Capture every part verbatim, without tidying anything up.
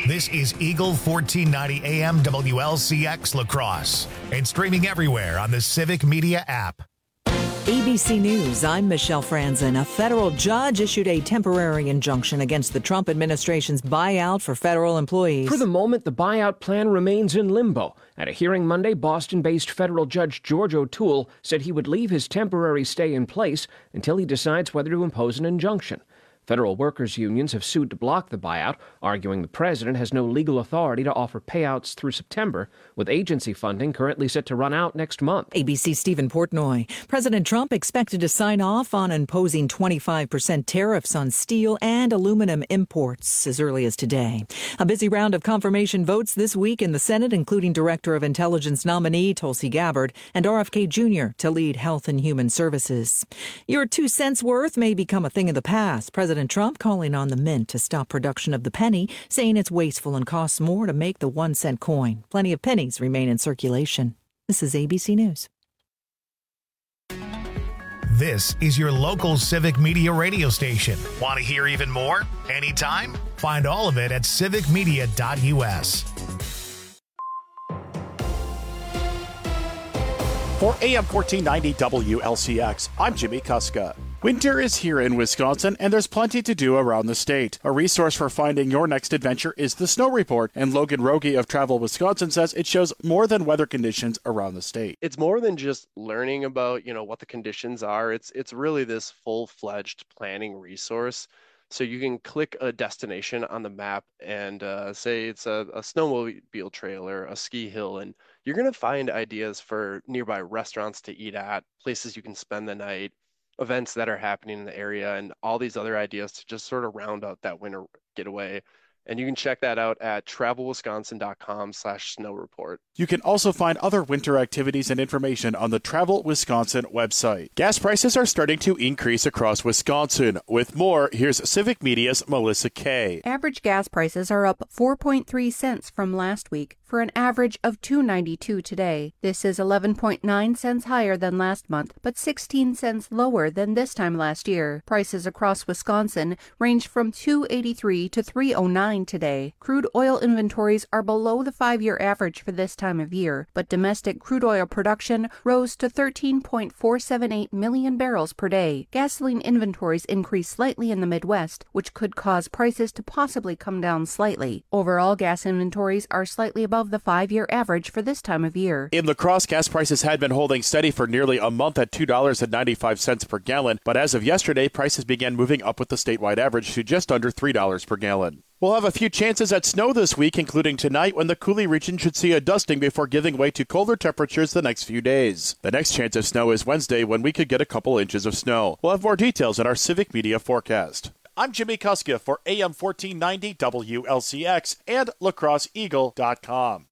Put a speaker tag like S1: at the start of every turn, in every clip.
S1: This is Eagle fourteen ninety A M W L C X La Crosse and streaming everywhere on the Civic Media app.
S2: A B C News, I'm Michelle Franzen. A federal judge issued a temporary injunction against the Trump administration's buyout for federal employees.
S3: For the moment, the buyout plan remains in limbo. At a hearing Monday, Boston-based federal judge George O'Toole said he would leave his temporary stay in place until he decides whether to impose an injunction. Federal workers' unions have sued to block the buyout, arguing the president has no legal authority to offer payouts through September, with agency funding currently set to run out next month.
S2: A B C's Stephen Portnoy. President Trump expected to sign off on imposing twenty-five percent tariffs on steel and aluminum imports as early as today. A busy round of confirmation votes this week in the Senate, including Director of Intelligence nominee Tulsi Gabbard and R F K Junior to lead Health and Human Services. Your two cents worth may become a thing of the past. President President Trump calling on the mint to stop production of the penny, saying it's wasteful and costs more to make the one cent coin. Plenty of pennies remain in circulation. This is A B C News.
S1: This is your local Civic Media radio station. Want to hear even more? Anytime? Find all of it at civic media dot U S.
S4: For A M fourteen ninety W L C X, I'm Jimmy Kuska. Winter is here in Wisconsin, and there's plenty to do around the state. A resource for finding your next adventure is the Snow Report, and Logan Rogie of Travel Wisconsin says it shows more than weather conditions around the state.
S5: It's more than just learning about, you know, what the conditions are. It's it's really this full-fledged planning resource. So you can click a destination on the map and uh, say it's a, a snowmobile trail or a ski hill, and you're going to find ideas for nearby restaurants to eat at, places you can spend the night, events that are happening in the area, and all these other ideas to just sort of round out that winter getaway. And you can check that out at travel wisconsin dot com slash snow report.
S4: You can also find other winter activities and information on the Travel Wisconsin website. Gas prices are starting to increase across Wisconsin. With more, here's Civic Media's Melissa Kay.
S6: Average gas prices are up four point three cents from last week for an average of two ninety-two today. This is eleven point nine cents higher than last month, but sixteen cents lower than this time last year. Prices across Wisconsin range from two eighty-three to three oh nine today. Crude oil inventories are below the five-year average for this time of year, but domestic crude oil production rose to thirteen point four seven eight million barrels per day. Gasoline inventories increased slightly in the Midwest, which could cause prices to possibly come down slightly. Overall, gas inventories are slightly above the five-year average for this time of year.
S4: In La Crosse, gas prices had been holding steady for nearly a month at two dollars and ninety-five cents per gallon, but as of yesterday, prices began moving up with the statewide average to just under three dollars per gallon. We'll have a few chances at snow this week, including tonight when the Coulee region should see a dusting before giving way to colder temperatures the next few days. The next chance of snow is Wednesday when we could get a couple inches of snow. We'll have more details in our Civic Media forecast. I'm Jimmy Kuska for A M fourteen ninety W L C X and La Crosse Eagle dot com.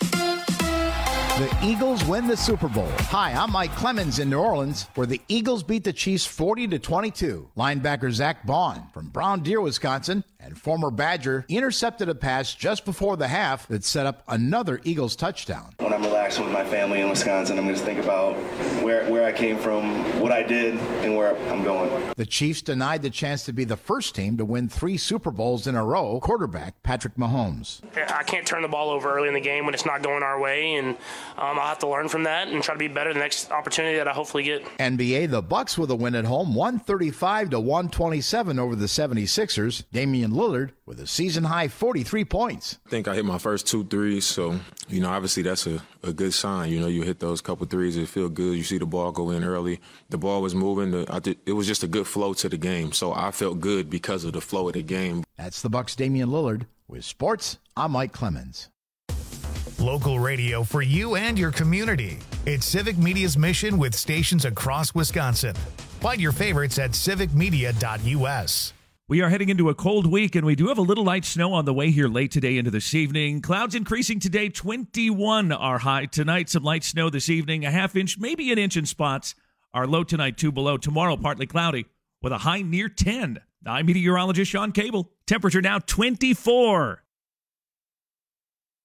S7: The Eagles win the Super Bowl. Hi, I'm Mike Clemens in New Orleans, where the Eagles beat the Chiefs forty to twenty-two. Linebacker Zach Bond from Brown Deer, Wisconsin, and former Badger intercepted a pass just before the half that set up another Eagles touchdown.
S8: When I'm relaxing with my family in Wisconsin, I'm just think about where, where I came from, what I did, and where I'm going.
S7: The Chiefs denied the chance to be the first team to win three Super Bowls in a row. Quarterback Patrick Mahomes.
S9: I can't turn the ball over early in the game when it's not going our way, and um, I'll have to learn from that and try to be better the next opportunity that I hopefully get.
S7: N B A, the Bucks with a win at home, one thirty-five to one twenty-seven over the seventy-sixers. Damian Lillard with a season-high forty-three points.
S10: I think I hit my first two threes, so, you know, obviously that's a, a good sign. You know, you hit those couple threes, it feel good. You see the ball go in early. The ball was moving. The, I did, it was just a good flow to the game, so I felt good because of the flow of the game.
S7: That's the Bucks' Damian Lillard. With sports, I'm Mike Clemens.
S1: Local radio for you and your community. It's Civic Media's mission with stations across Wisconsin. Find your favorites at civic media dot U S.
S11: We are heading into a cold week, and we do have a little light snow on the way here late today into this evening. Clouds increasing today, twenty-one are high. Tonight, some light snow this evening, a half inch, maybe an inch in spots. Our low tonight, two below. Tomorrow, partly cloudy with a high near ten. I'm meteorologist Sean Cable. Temperature now twenty-four.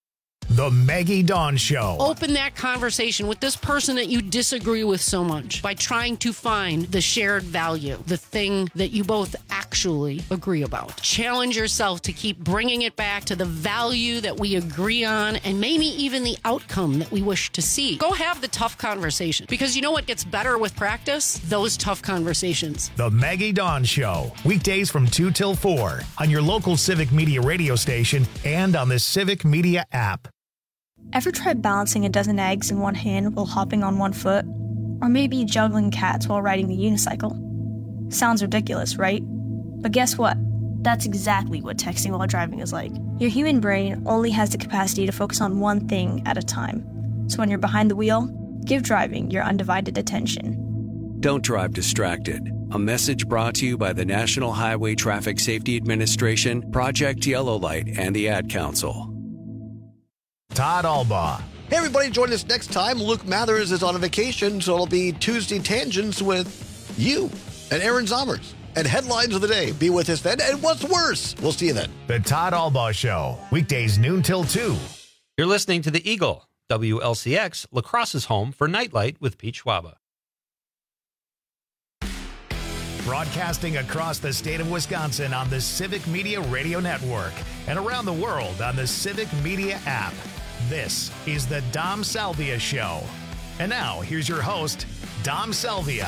S1: The Maggie Dawn Show.
S12: Open that conversation with this person that you disagree with so much by trying to find the shared value, the thing that you both actually agree about. Challenge yourself to keep bringing it back to the value that we agree on and maybe even the outcome that we wish to see. Go have the tough conversation, because you know what gets better with practice? Those tough conversations.
S1: The Maggie Dawn Show. Weekdays from two till four on your local Civic Media radio station and on the Civic Media app.
S13: Ever tried balancing a dozen eggs in one hand while hopping on one foot? Or maybe juggling cats while riding the unicycle? Sounds ridiculous, right? But guess what? That's exactly what texting while driving is like. Your human brain only has the capacity to focus on one thing at a time. So when you're behind the wheel, give driving your undivided attention.
S14: Don't drive distracted. A message brought to you by the National Highway Traffic Safety Administration, Project Yellow Light, and the Ad Council.
S1: Todd Albaugh.
S15: Hey, everybody, join us next time. Luke Mathers is on a vacation, so it'll be Tuesday Tangents with you and Aaron Zommers. And Headlines of the Day. Be with us then. And what's worse? We'll see you then.
S1: The Todd Albaugh Show. Weekdays noon till two.
S16: You're listening to The Eagle, W L C X, La Crosse's home for Nightlight with Pete Schwaba.
S1: Broadcasting across the state of Wisconsin on the Civic Media Radio Network and around the world on the Civic Media app. This is the Dom Salvia Show. And now, here's your host, Dom Salvia.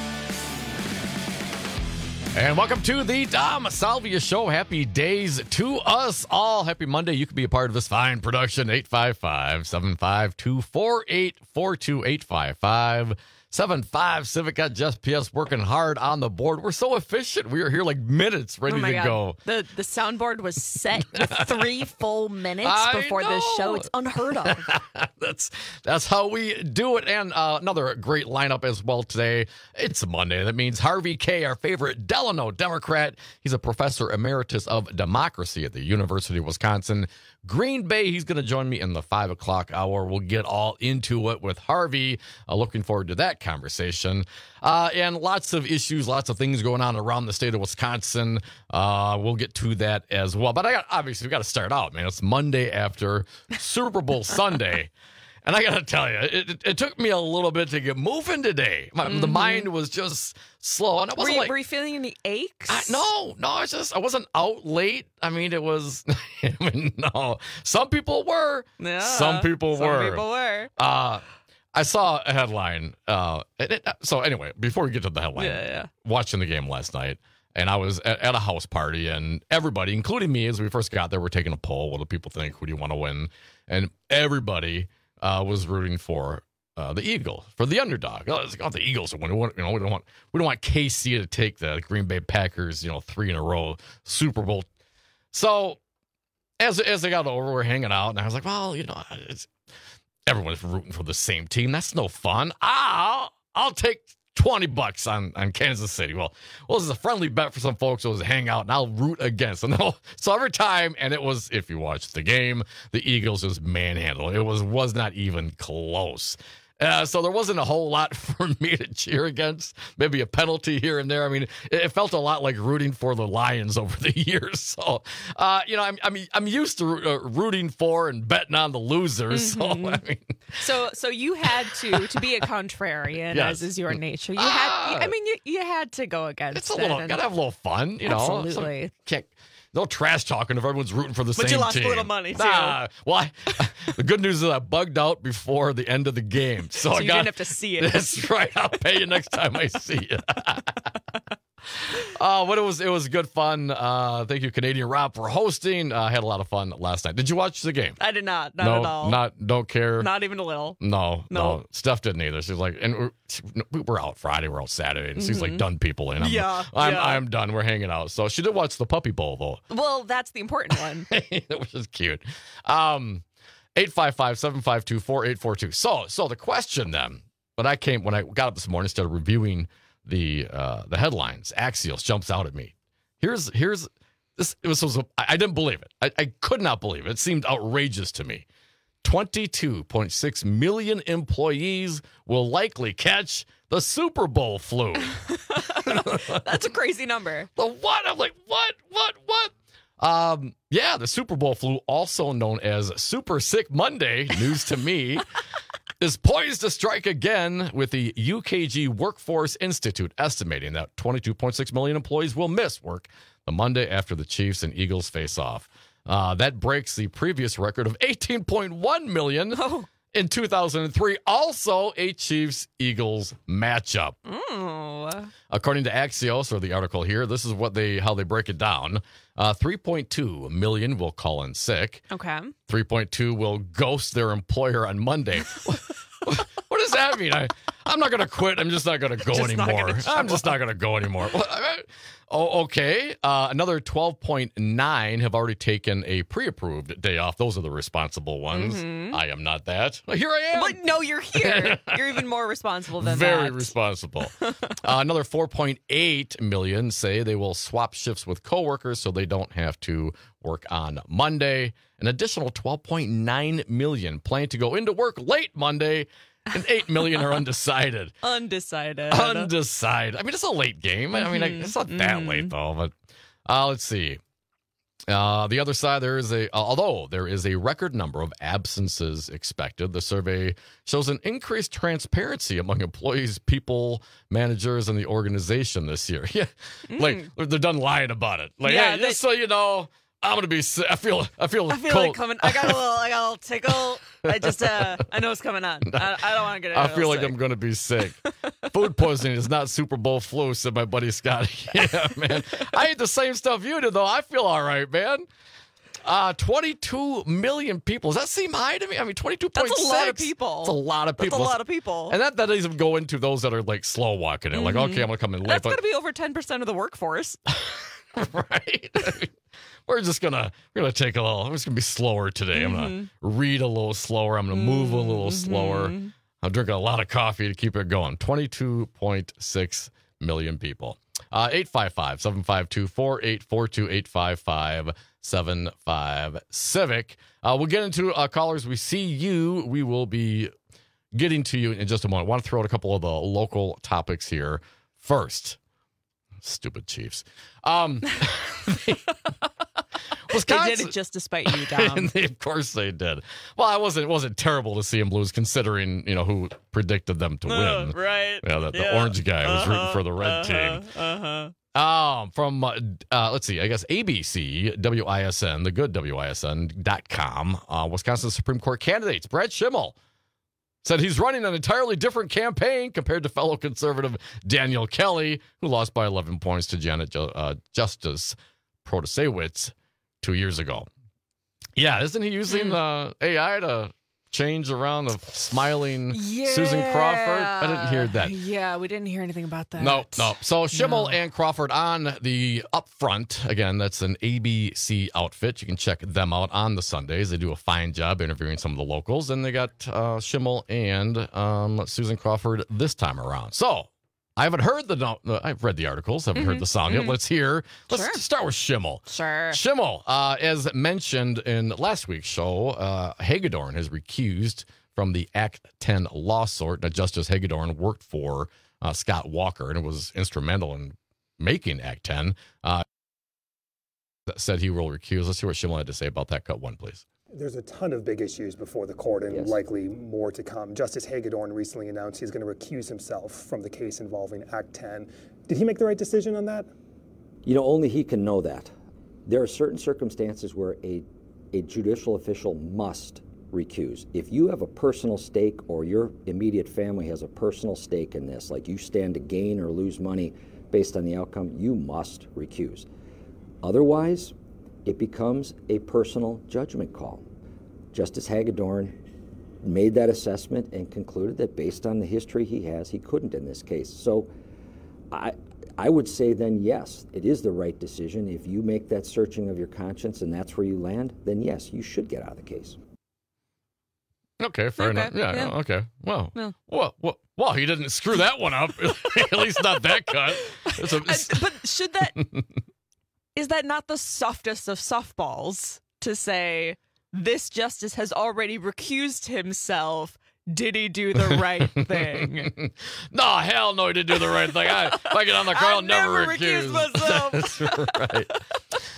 S17: And welcome to the Dom Salvia Show. Happy days to us all. Happy Monday. You can be a part of this fine production. eight five five, seven five two, four eight four two, eight five five seven five. Civic got Just P S working hard on the board. We're so efficient. We are here like minutes ready
S18: oh my
S17: to
S18: God.
S17: go.
S18: The the soundboard was set with three full minutes
S17: I
S18: before
S17: know.
S18: this show. It's unheard of.
S17: that's that's how we do it. And uh, another great lineup as well today. It's Monday. That means Harvey Kaye, our favorite Delano Democrat. He's a professor emeritus of democracy at the University of Wisconsin Green Bay. He's going to join me in the five o'clock hour. We'll get all into it with Harvey. Uh, looking forward to that conversation. Uh, and lots of issues, lots of things going on around the state of Wisconsin. Uh, we'll get to that as well. But I got obviously we got to start out, man. It's Monday after Super Bowl Sunday. And I got to tell you, it, it, it took me a little bit to get moving today. My, mm-hmm. The mind was just slow. And I wasn't
S18: were, you,
S17: like,
S18: were you feeling any aches?
S17: I, no, no, it's just, I wasn't out late. I mean, it was, I mean, no. Some people were.
S18: Yeah,
S17: some people
S18: some
S17: were.
S18: Some people were.
S17: Uh, I saw a headline. Uh, it, it, so anyway, before we get to the headline,
S18: yeah, yeah.
S17: watching the game last night, and I was at, at a house party, and everybody, including me, as we first got there, were taking a poll. What do people think? Who do you want to win? And everybody uh, was rooting for uh, the Eagles, for the underdog. Oh, it's, oh, the Eagles are winning. We, you know, we don't want we don't want K C to take the Green Bay Packers, you know, three in a row Super Bowl. So as as they got over, we're hanging out, and I was like, well, you know, it's. Everyone's rooting for the same team. That's no fun. I'll, I'll take twenty bucks on, on Kansas City. Well, well, this is a friendly bet for some folks. It was a hangout, and I'll root against. And so every time, and it was, if you watched the game, the Eagles just manhandled. It was, was not even close. Uh, so there wasn't a whole lot for me to cheer against. Maybe a penalty here and there. I mean, it, it felt a lot like rooting for the Lions over the years. So, uh, you know, I'm I'm I'm used to uh, rooting for and betting on the losers.
S18: Mm-hmm.
S17: So, I mean,
S18: so so you had to to be a contrarian,
S17: yes.
S18: as is your nature. You
S17: ah,
S18: had, I mean, you you had to go against.
S17: It's a little
S18: and,
S17: gotta have a little fun, you know.
S18: Absolutely.
S17: Can't. No trash talking if everyone's rooting for the
S18: but
S17: same team.
S18: But you lost
S17: team.
S18: a little money, too.
S17: Nah, well, I, the good news is I bugged out before the end of the game. So,
S18: so
S17: I
S18: you
S17: got,
S18: didn't have to see it.
S17: That's right. I'll pay you next time I see you. Uh, but it was it was good fun. Uh, thank you, Canadian Rob, for hosting. I uh, had a lot of fun last night. Did you watch the game?
S18: I did not. Not
S17: no,
S18: at all.
S17: Not don't care.
S18: Not even a little.
S17: No,
S18: no.
S17: no. Steph didn't either. She was like, and we're, we were out Friday. We're out Saturday, and mm-hmm. she's like, done people in. I'm,
S18: yeah,
S17: I'm
S18: yeah.
S17: I'm done. We're hanging out. So she did watch the Puppy Bowl though.
S18: Well, that's the important one.
S17: Which is cute. Um, eight five five, seven five two, four eight four two. So so the question then, but I came when I got up this morning instead of reviewing the uh, the headlines, Axios jumps out at me. Here's here's this. It was, it was I, I didn't believe it. I, I could not believe it. It seemed outrageous to me. twenty-two point six million employees will likely catch the Super Bowl flu.
S18: That's a crazy number.
S17: The what? I'm like, what? What? What? Um, yeah, the Super Bowl flu, also known as Super Sick Monday, news to me, is poised to strike again, with the U K G Workforce Institute estimating that twenty-two point six million employees will miss work the Monday after the Chiefs and Eagles face off. Uh, that breaks the previous record of eighteen point one million oh. in two thousand three, also a Chiefs-Eagles matchup.
S18: Mm.
S17: According to Axios, or the article here, this is what they how they break it down. Uh, three point two million will call in sick.
S18: Okay.
S17: three point two will ghost their employer on Monday. What does that mean? I, I'm not going to quit. I'm just not going to go
S18: Just not
S17: anymore.
S18: gonna show
S17: I'm just not going to go anymore. Oh, okay. Uh, another twelve point nine have already taken a pre-approved day off. Those are the responsible ones.
S18: Mhm.
S17: I am not that. Here I am.
S18: But no, you're here. You're even more responsible than
S17: Very
S18: that.
S17: responsible. uh, another four point eight million say they will swap shifts with coworkers so they don't have to work on Monday. An additional twelve point nine million plan to go into work late Monday, and eight million are undecided.
S18: Undecided.
S17: Undecided. I mean, it's a late game. I mean,
S18: Mhm.
S17: it's not that
S18: Mhm.
S17: late, though. But uh, let's see. Uh, the other side, there is a, although there is a record number of absences expected, the survey shows an increased transparency among employees, people, managers, and the organization this year. Yeah,
S18: Mm.
S17: like they're done lying about it. Like,
S18: Yeah,
S17: hey,
S18: they-
S17: just so you know, I'm gonna be sick. I feel, I feel,
S18: I feel
S17: cold.
S18: like coming. I got a little. I got a little tickle. I just. Uh, I know it's coming on. I, I don't want to get.
S17: I feel like I'm going to be sick. Food poisoning is not Super Bowl flu, said my buddy Scotty. Yeah, man. I ate the same stuff you did, though. I feel all right, man. Uh, twenty-two million people. Does that seem high to me? I mean, twenty-two point six.
S18: That's a lot of people.
S17: That's a lot of people.
S18: That's a lot of people.
S17: And that, that doesn't even go into those that are like slow walking it. Like,
S18: Mhm.
S17: okay, I'm going to come in late.
S18: That's
S17: but
S18: got to be over ten percent of the workforce.
S17: right? I mean, we're just gonna we're gonna take a little. I'm just gonna be slower today. I'm gonna
S18: Mhm.
S17: read a little slower. I'm gonna move a little slower. I'm drinking a lot of coffee to keep it going. twenty-two point six million people. Uh, eight five five, seven five two, four eight four two, eight five five, seven five Civic. Uh, we'll get into uh, callers. We see you. We will be getting to you in just a moment. I want to throw out a couple of the local topics here first. Stupid Chiefs. Um, Wisconsin,
S18: They did it just to spite you, Dom.
S17: and they, of course they did. Well, I wasn't. It wasn't terrible to see them lose, considering you know who predicted them to
S18: Uh,
S17: win.
S18: right.
S17: Yeah, the, the
S18: Yeah.
S17: orange guy was rooting
S18: Uh-huh.
S17: for the red
S18: Uh-huh.
S17: team.
S18: Uh-huh.
S17: Um, from uh, uh, let's see, I guess A B C, W I S N, the good W I S N dot com. Uh, Wisconsin Supreme Court candidates Brad Schimmel said he's running an entirely different campaign compared to fellow conservative Daniel Kelly, who lost by eleven points to Janet jo- uh, Justice Protasewicz two years ago. Yeah, isn't he using the A I to change around the smiling Susan Crawford? I didn't hear that.
S18: Yeah, we didn't hear anything about that.
S17: No, no. So Schimmel
S18: No.
S17: and Crawford on the Upfront. Again, that's an A B C outfit. You can check them out on the Sundays. They do a fine job interviewing some of the locals. And they got uh, Schimmel and um, Susan Crawford this time around. So I haven't heard the, no, uh, I've read the articles, haven't heard
S18: Mhm,
S17: the song yet.
S18: mhm.
S17: Let's hear. Let's
S18: Sure.
S17: start with Schimmel.
S18: Sure.
S17: Schimmel, uh, as mentioned in last week's show, uh, Hagedorn has recused from the Act ten lawsuit. Now, Justice Hagedorn worked for uh, Scott Walker and was instrumental in making Act ten. Uh, that said he will recuse. Let's see what Schimmel had to say about that. Cut one, please.
S19: There's a ton of big issues before the court and
S20: Yes.
S19: likely more to come. Justice Hagedorn recently announced he's going to recuse himself from the case involving Act ten. Did he make the right decision on that?
S20: You know, only he can know that. There are certain circumstances where a, a judicial official must recuse. If you have a personal stake or your immediate family has a personal stake in this, like you stand to gain or lose money based on the outcome, you must recuse. Otherwise, it becomes a personal judgment call. Justice Hagedorn made that assessment and concluded that based on the history he has, he couldn't in this case. So I, I would say then, yes, it is the right decision. If you make that searching of your conscience and that's where you land, then yes, you should get out of the case.
S17: Okay, fair
S18: Okay,
S17: enough. Yeah,
S18: yeah.
S17: okay. Well,
S18: Yeah.
S17: well, well, well, he didn't screw that one up. At least not that cut. It's a, it's-
S18: But should that is that not the softest of softballs to say this justice has already recused himself? Did he do the right thing?
S17: No, hell no, he didn't do the right thing. I, if I get on the car, I'll
S18: I
S17: never,
S18: never recuse
S17: recuse
S18: myself.
S17: That's right.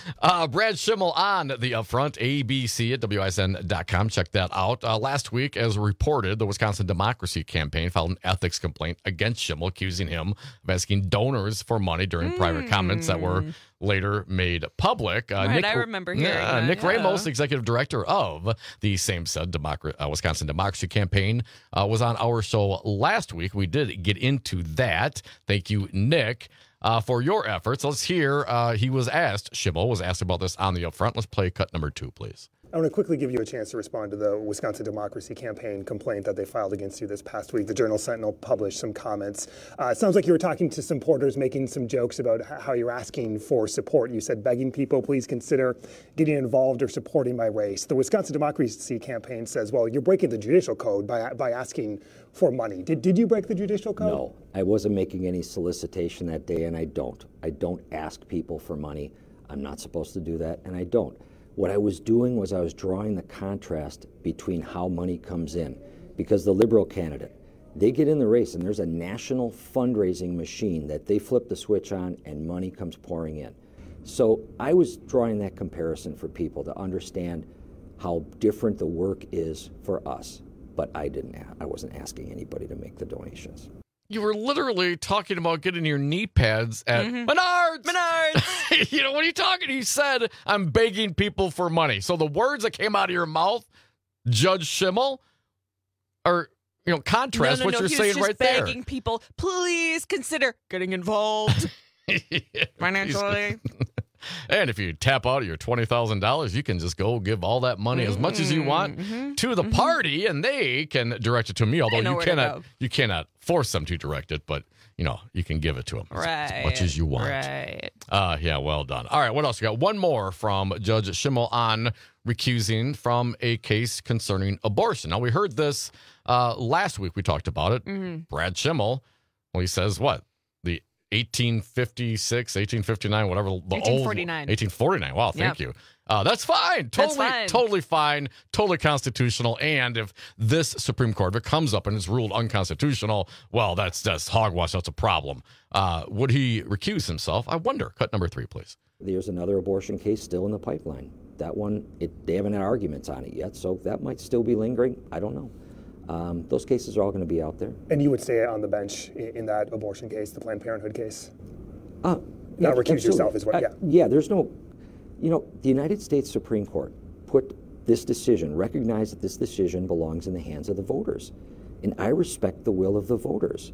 S17: Uh, Brad Schimmel on the Upfront, A B C at W I S N dot com. Check that out. Uh, last week, as reported, the Wisconsin Democracy Campaign filed an ethics complaint against Schimmel, accusing him of asking donors for money during mm. private comments that were later made public. Uh,
S18: right,
S17: Nick,
S18: I remember hearing
S17: uh,
S18: that,
S17: Nick
S18: yeah. Ramos,
S17: executive director of the same said Democrat, uh, Wisconsin Democracy Campaign, uh, was on our show last week. We did get into that. Thank you, Nick. Uh, for your efforts. Let's hear. Uh, he was asked, Schimmel was asked about this on the Upfront. Let's play cut number two, please.
S19: I want to quickly give you a chance to respond to the Wisconsin Democracy Campaign complaint that they filed against you this past week. The Journal Sentinel published some comments. Uh, it sounds like you were talking to some supporters, making some jokes about how you're asking for support. You said, begging people, please consider getting involved or supporting my race. The Wisconsin Democracy Campaign says, well, you're breaking the judicial code by by asking for money. Did, did you break the judicial code?
S20: No, I wasn't making any solicitation that day, and I don't. I don't ask people for money. I'm not supposed to do that, and I don't. What I was doing was I was drawing the contrast between how money comes in. Because the Liberal candidate, they get in the race and there's a national fundraising machine that they flip the switch on and money comes pouring in. So I was drawing that comparison for people to understand how different the work is for us. But I didn't, I wasn't asking anybody to make the donations.
S17: You were literally talking about getting your knee pads at mm-hmm. Menards.
S18: Menards.
S17: You know, what are you talking? You said, I'm begging people for money. So the words that came out of your mouth, Judge Schimmel, are, you know, contrast
S18: no, no,
S17: what
S18: no,
S17: you're
S18: he
S17: saying
S18: was just
S17: right there.
S18: begging people, please consider getting involved financially.
S17: And if you tap out of your twenty thousand dollars, you can just go give all that money mm-hmm. as much as you want mm-hmm. to the mm-hmm. party, and they can direct it to me, although you cannot you cannot force them to direct it, but, you know, you can give it to them
S18: right.
S17: as, as much as you want.
S18: Right.
S17: Uh, yeah, well done. All right, what else? We got one more from Judge Schimmel on recusing from a case concerning abortion. Now, we heard this uh, last week. We talked about it. Mm-hmm. Brad Schimmel, well, he says what? The eighteen fifty-six, eighteen fifty-nine, whatever. The
S18: eighteen forty-nine.
S17: Old, eighteen forty-nine. Wow, thank yep. you. Uh, that's fine. Totally,
S18: that's fine.
S17: Totally fine. Totally constitutional. And if this Supreme Court, if it comes up and it's ruled unconstitutional, well, that's that's hogwash. That's a problem. Uh, would he recuse himself? I wonder. Cut number three, please.
S20: There's another abortion case still in the pipeline. That one, it, they haven't had arguments on it yet, so that might still be lingering. I don't know. Um, those cases are all going to be out there.
S19: And you would stay on the bench in, in that abortion case, the Planned Parenthood case?
S20: Uh,
S19: Not
S20: yeah,
S19: recuse
S20: absolutely.
S19: yourself is what,
S20: uh,
S19: yeah.
S20: Yeah, there's no, you know, the United States Supreme Court put this decision, recognized that this decision belongs in the hands of the voters. And I respect the will of the voters.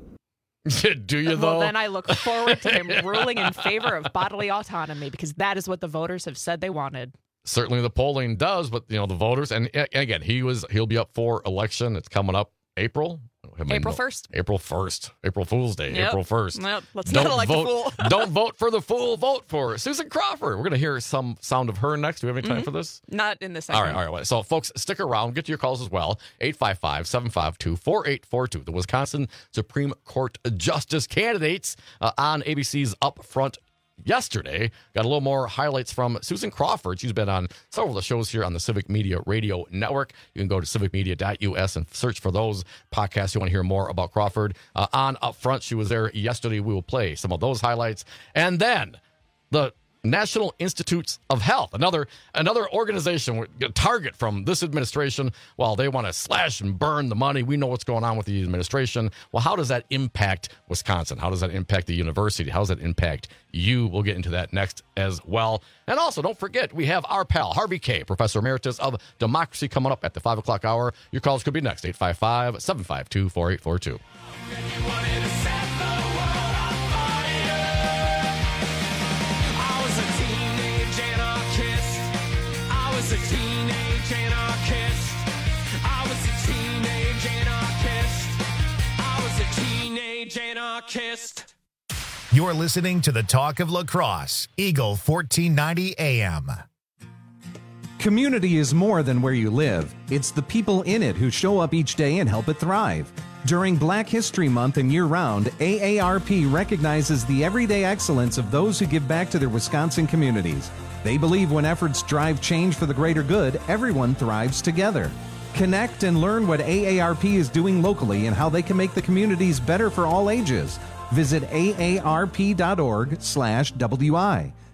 S17: Do you, though?
S18: Well, then I look forward to him ruling in favor of bodily autonomy, because that is what the voters have said they wanted.
S17: Certainly the polling does, but, you know, the voters, and, and again, he was, he'll be up for election. It's coming up April. I mean,
S18: April first.
S17: April first. April Fool's Day.
S18: Yep.
S17: April first.
S18: Yep. Let's
S17: don't
S18: not elect
S17: vote,
S18: a fool.
S17: Don't vote for the fool. Vote for Susan Crawford. We're going to hear some sound of her next. Do we have any time
S18: mm-hmm.
S17: for this?
S18: Not in this
S17: All
S18: segment.
S17: right. All right. So, folks, stick around. Get to your calls as well. eight five five, seven five two, four eight four two. The Wisconsin Supreme Court Justice candidates uh, on A B C's Upfront yesterday. Got a little more highlights from Susan Crawford. She's been on several of the shows here on the Civic Media Radio Network. You can go to civic media dot u s and search for those podcasts. You want to hear more about Crawford. Uh, on Upfront, she was there yesterday. We will play some of those highlights. And then the National Institutes of Health, another another organization, a target from this administration. While they want to slash and burn the money, we know what's going on with the administration. Well, how does that impact Wisconsin? How does that impact the university? How does that impact you? We'll get into that next as well. And also, don't forget, we have our pal, Harvey Kaye, Professor Emeritus of Democracy, coming up at the five o'clock hour. Your calls could be next, eight five five, seven five two, four eight four two.
S21: A teenage anarchist. I was a teenage anarchist. I was a teenage anarchist.
S1: You're listening to the Talk of La Crosse, Eagle fourteen ninety A M.
S22: Community is more than where you live. It's the people in it who show up each day and help it thrive. During Black History Month and year-round, A A R P recognizes the everyday excellence of those who give back to their Wisconsin communities. They believe when efforts drive change for the greater good, everyone thrives together. Connect and learn what A A R P is doing locally and how they can make the communities better for all ages. Visit A A R P dot org slash W I.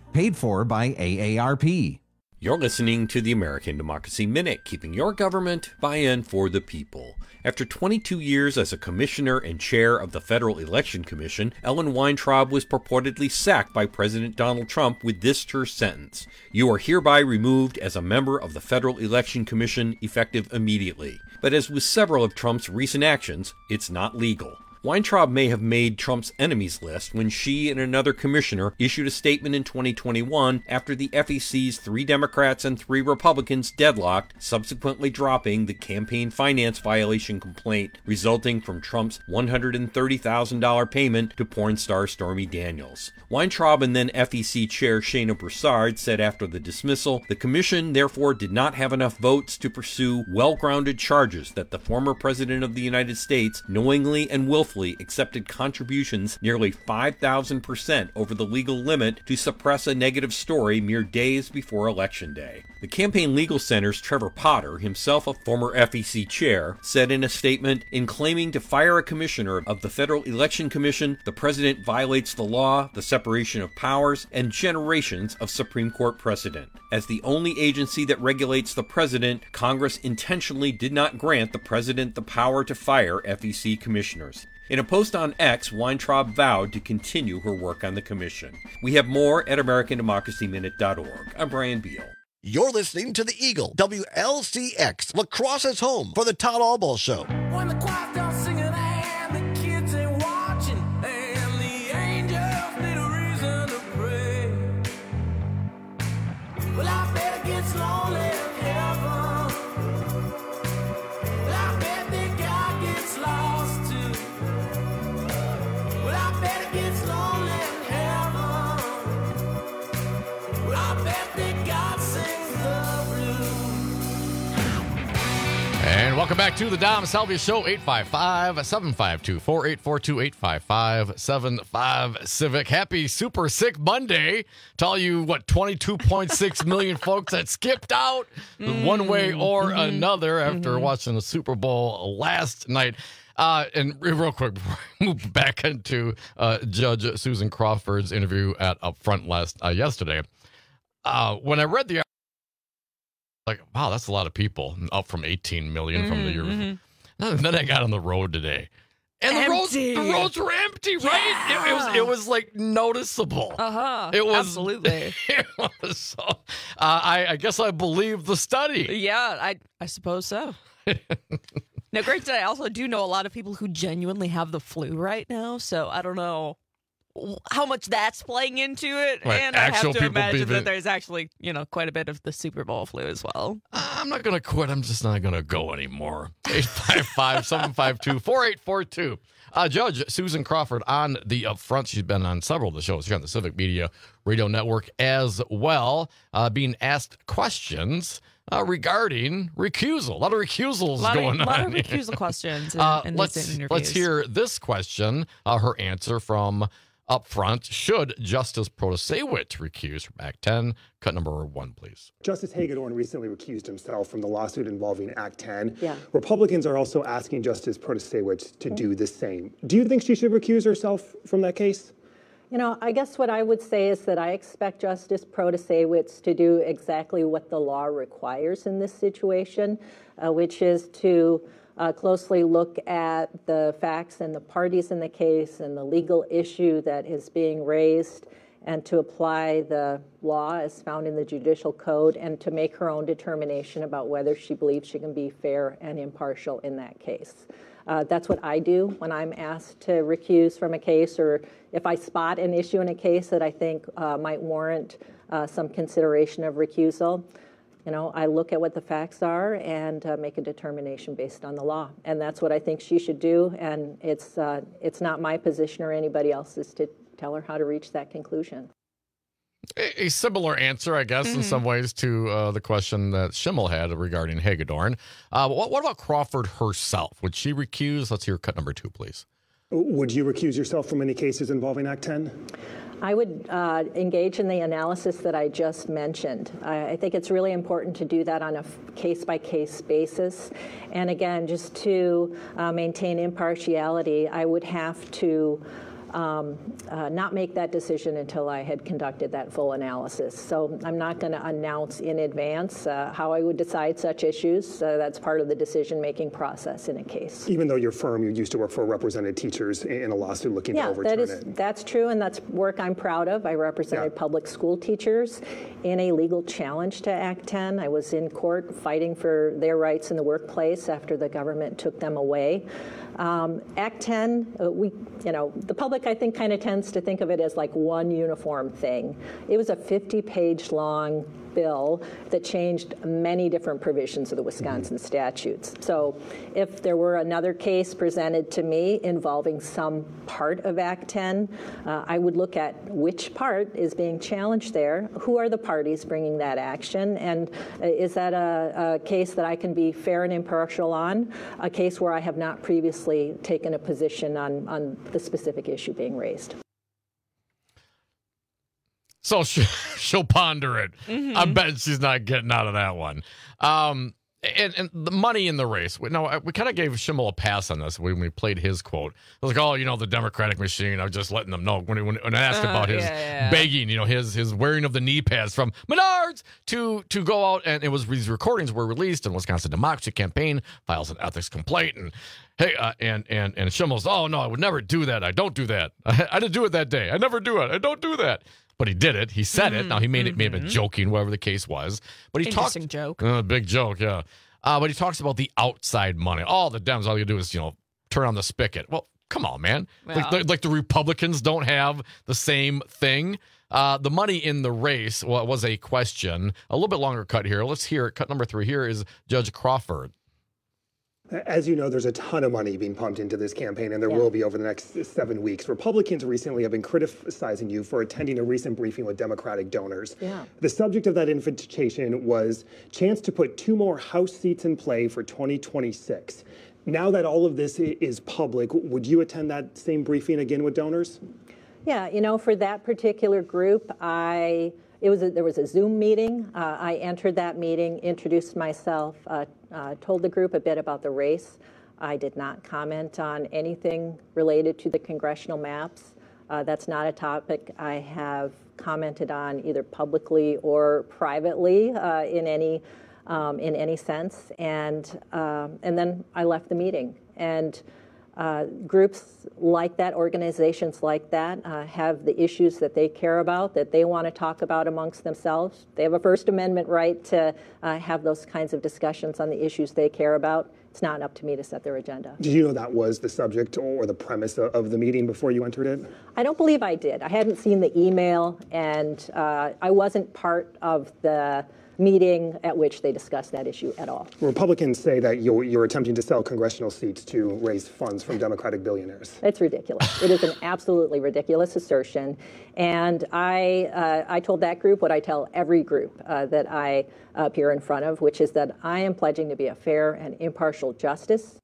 S22: Paid for by A A R P.
S2: You're listening to the American Democracy Minute, keeping your government by and for the people. After twenty-two years as a commissioner and chair of the Federal Election Commission, Ellen Weintraub was purportedly sacked by President Donald Trump with this terse sentence: "You are hereby removed as a member of the Federal Election Commission effective immediately." But as with several of Trump's recent actions, it's not legal. Weintraub may have made Trump's enemies list when she and another commissioner issued a statement in twenty twenty-one after the F E C's three Democrats and three Republicans deadlocked, subsequently dropping the campaign finance violation complaint resulting from Trump's one hundred thirty thousand dollars payment to porn star Stormy Daniels. Weintraub and then F E C Chair Shana Broussard said after the dismissal, the commission therefore did not have enough votes to pursue well-grounded charges that the former president of the United States knowingly and willfully accepted contributions nearly five thousand percent over the legal limit to suppress a negative story mere days before Election Day. The Campaign Legal Center's Trevor Potter, himself a former F E C chair, said in a statement, "In claiming to fire a commissioner of the Federal Election Commission, the president violates the law, the separation of powers, and generations of Supreme Court precedent. As the only agency that regulates the president, Congress intentionally did not grant the president the power to fire F E C commissioners." In a post on X, Weintraub vowed to continue her work on the commission. We have more at American Democracy Minute dot org. I'm Brian Beal.
S15: You're listening to the Eagle, W L C X, lacrosse's home for the Todd Albaugh Show.
S21: When the choir's done singing and the kids ain't watching, and the angels need a reason to pray, well, I bet it gets lonely in heaven. Well, I bet that God gets lost too. Well, I bet it gets lonely in heaven. Well, I bet that God sings the blues.
S17: And welcome back to the Dom Salvia Show, eight five five, seven five two, four eight four two, eight five five, seven five Civic. Happy Super Sick Monday to all you, what, twenty-two point six million folks that skipped out mm. one way or mm-hmm. another after mm-hmm. watching the Super Bowl last night. Uh, and real quick, before I move back into uh, Judge Susan Crawford's interview at Upfront last uh, yesterday, uh, when I read the like, wow, that's a lot of people, up from eighteen million mm-hmm, from the year before. And then I got on the road today, and the roads, the roads were empty, right?
S18: Yeah.
S17: It, it was, it was like noticeable.
S18: Uh huh.
S17: It was
S18: absolutely.
S17: It was so. Uh, I, I guess I believe the study.
S18: Yeah, I, I suppose so. Now, great today. I also do know a lot of people who genuinely have the flu right now, so I don't know how much that's playing into it.
S17: Right,
S18: and I have to imagine
S17: even...
S18: that there's actually, you know, quite a bit of the Super Bowl flu as well.
S17: I'm not going to quit. I'm just not going to go anymore. eight five five, seven five two, four eight four two. Uh, Judge Susan Crawford on the Upfront. She's been on several of the shows here on the Civic Media Radio Network as well, uh, being asked questions uh, regarding recusal. A lot of recusals
S18: lot
S17: going
S18: of,
S17: on.
S18: A lot of recusal questions in,
S17: uh,
S18: in
S17: let's,
S18: these interviews.
S17: Let's hear this question, uh, her answer from Upfront. Should Justice Protasewicz recuse from Act ten? Cut number one, please.
S19: Justice Hagedorn recently recused himself from the lawsuit involving Act ten.
S3: Yeah.
S19: Republicans are also asking Justice Protasewicz to do the same. Do you think she should recuse herself from that case?
S3: You know, I guess what I would say is that I expect Justice Protasewicz to do exactly what the law requires in this situation, uh, which is to uh, closely look at the facts and the parties in the case and the legal issue that is being raised, and to apply the law as found in the Judicial Code, and to make her own determination about whether she believes she can be fair and impartial in that case. Uh, that's what I do when I'm asked to recuse from a case, or if I spot an issue in a case that I think uh, might warrant uh, some consideration of recusal. You know, I look at what the facts are and uh, make a determination based on the law, and that's what I think she should do. And it's uh, it's not my position or anybody else's to tell her how to reach that conclusion.
S17: A, a similar answer, I guess, mm-hmm. in some ways to uh, the question that Schimmel had regarding Hagedorn. Uh, what, what about Crawford herself? Would she recuse? Let's hear cut number two, please.
S19: Would you recuse yourself from any cases involving Act ten?
S3: I would uh, engage in the analysis that I just mentioned. I, I think it's really important to do that on a case-by-case basis. And again, just to uh, maintain impartiality, I would have to um, uh, not make that decision until I had conducted that full analysis. So I'm not going to announce in advance uh, how I would decide such issues. Uh, that's part of the decision-making process in a case.
S19: Even though your firm, you used to work for represented teachers in a lawsuit looking
S3: yeah,
S19: to overturn
S3: that is,
S19: it.
S3: That's true, and that's work I'm proud of. I represented yeah. public school teachers in a legal challenge to Act ten. I was in court fighting for their rights in the workplace after the government took them away. Um, Act ten, uh, we, you know, the public I think kind of tends to think of it as like one uniform thing. It was a fifty-page long bill that changed many different provisions of the Wisconsin mm-hmm. statutes. So if there were another case presented to me involving some part of Act ten, uh, I would look at which part is being challenged there, who are the parties bringing that action, and uh, is that a, a case that I can be fair and impartial on, a case where I have not previously taken a position on, on the specific issue being raised.
S17: So she, she'll ponder it. Mm-hmm. I bet she's not getting out of that one. Um, and, and the money in the race. We, no, we kind of gave Schimmel a pass on this when we played his quote. I was like, oh, you know, the Democratic machine. I was just letting them know when, when, when I asked uh, about his yeah, yeah. begging, you know, his his wearing of the knee pads from Menards to to go out, and it was these recordings were released, and Wisconsin Democracy Campaign files an ethics complaint, and hey, uh, and and and Schimmel's, oh no, I would never do that. I don't do that. I, I didn't do it that day. I never do it. I don't do that. But he did it. He said mm-hmm. it. Now, he made it, may have been joking, whatever the case was. But he
S18: Interesting
S17: talked.
S18: joke.
S17: Uh, big joke, yeah. Uh, but he talks about the outside money. All the Dems, all you do is, you know, turn on the spigot. Well, come on, man. Yeah. Like, like, like the Republicans don't have the same thing. Uh, the money in the race well, was a question. A little bit longer cut here. Let's hear it. Cut number three here is Judge Crawford.
S19: As you know, there's a ton of money being pumped into this campaign, and there yeah. will be over the next seven weeks. Republicans recently have been criticizing you for attending a recent briefing with Democratic donors.
S3: Yeah.
S19: The subject of that invitation was chance to put two more House seats in play for twenty twenty-six. Now that all of this is public, would you attend that same briefing again with donors?
S3: Yeah, you know, for that particular group, I... It was a, there was a Zoom meeting. Uh, I entered that meeting, introduced myself, uh, uh, told the group a bit about the race. I did not comment on anything related to the congressional maps. Uh, that's not a topic I have commented on either publicly or privately uh, in any um, in any sense. And um, and then I left the meeting. And Uh, groups like that, organizations like that, uh, have the issues that they care about, that they want to talk about amongst themselves. They have a First Amendment right to uh, have those kinds of discussions on the issues they care about. It's not up to me to set their agenda.
S19: Did you know that was the subject or the premise of the meeting before you entered it?
S3: I don't believe I did. I hadn't seen the email, and uh, I wasn't part of the meeting at which they discussed that issue at all.
S19: Republicans say that you're, you're attempting to sell congressional seats to raise funds from Democratic billionaires.
S3: It's ridiculous. It is an absolutely ridiculous assertion. And I, uh, I told that group what I tell every group uh, that I appear in front of, which is that I am pledging to be a fair and impartial justice.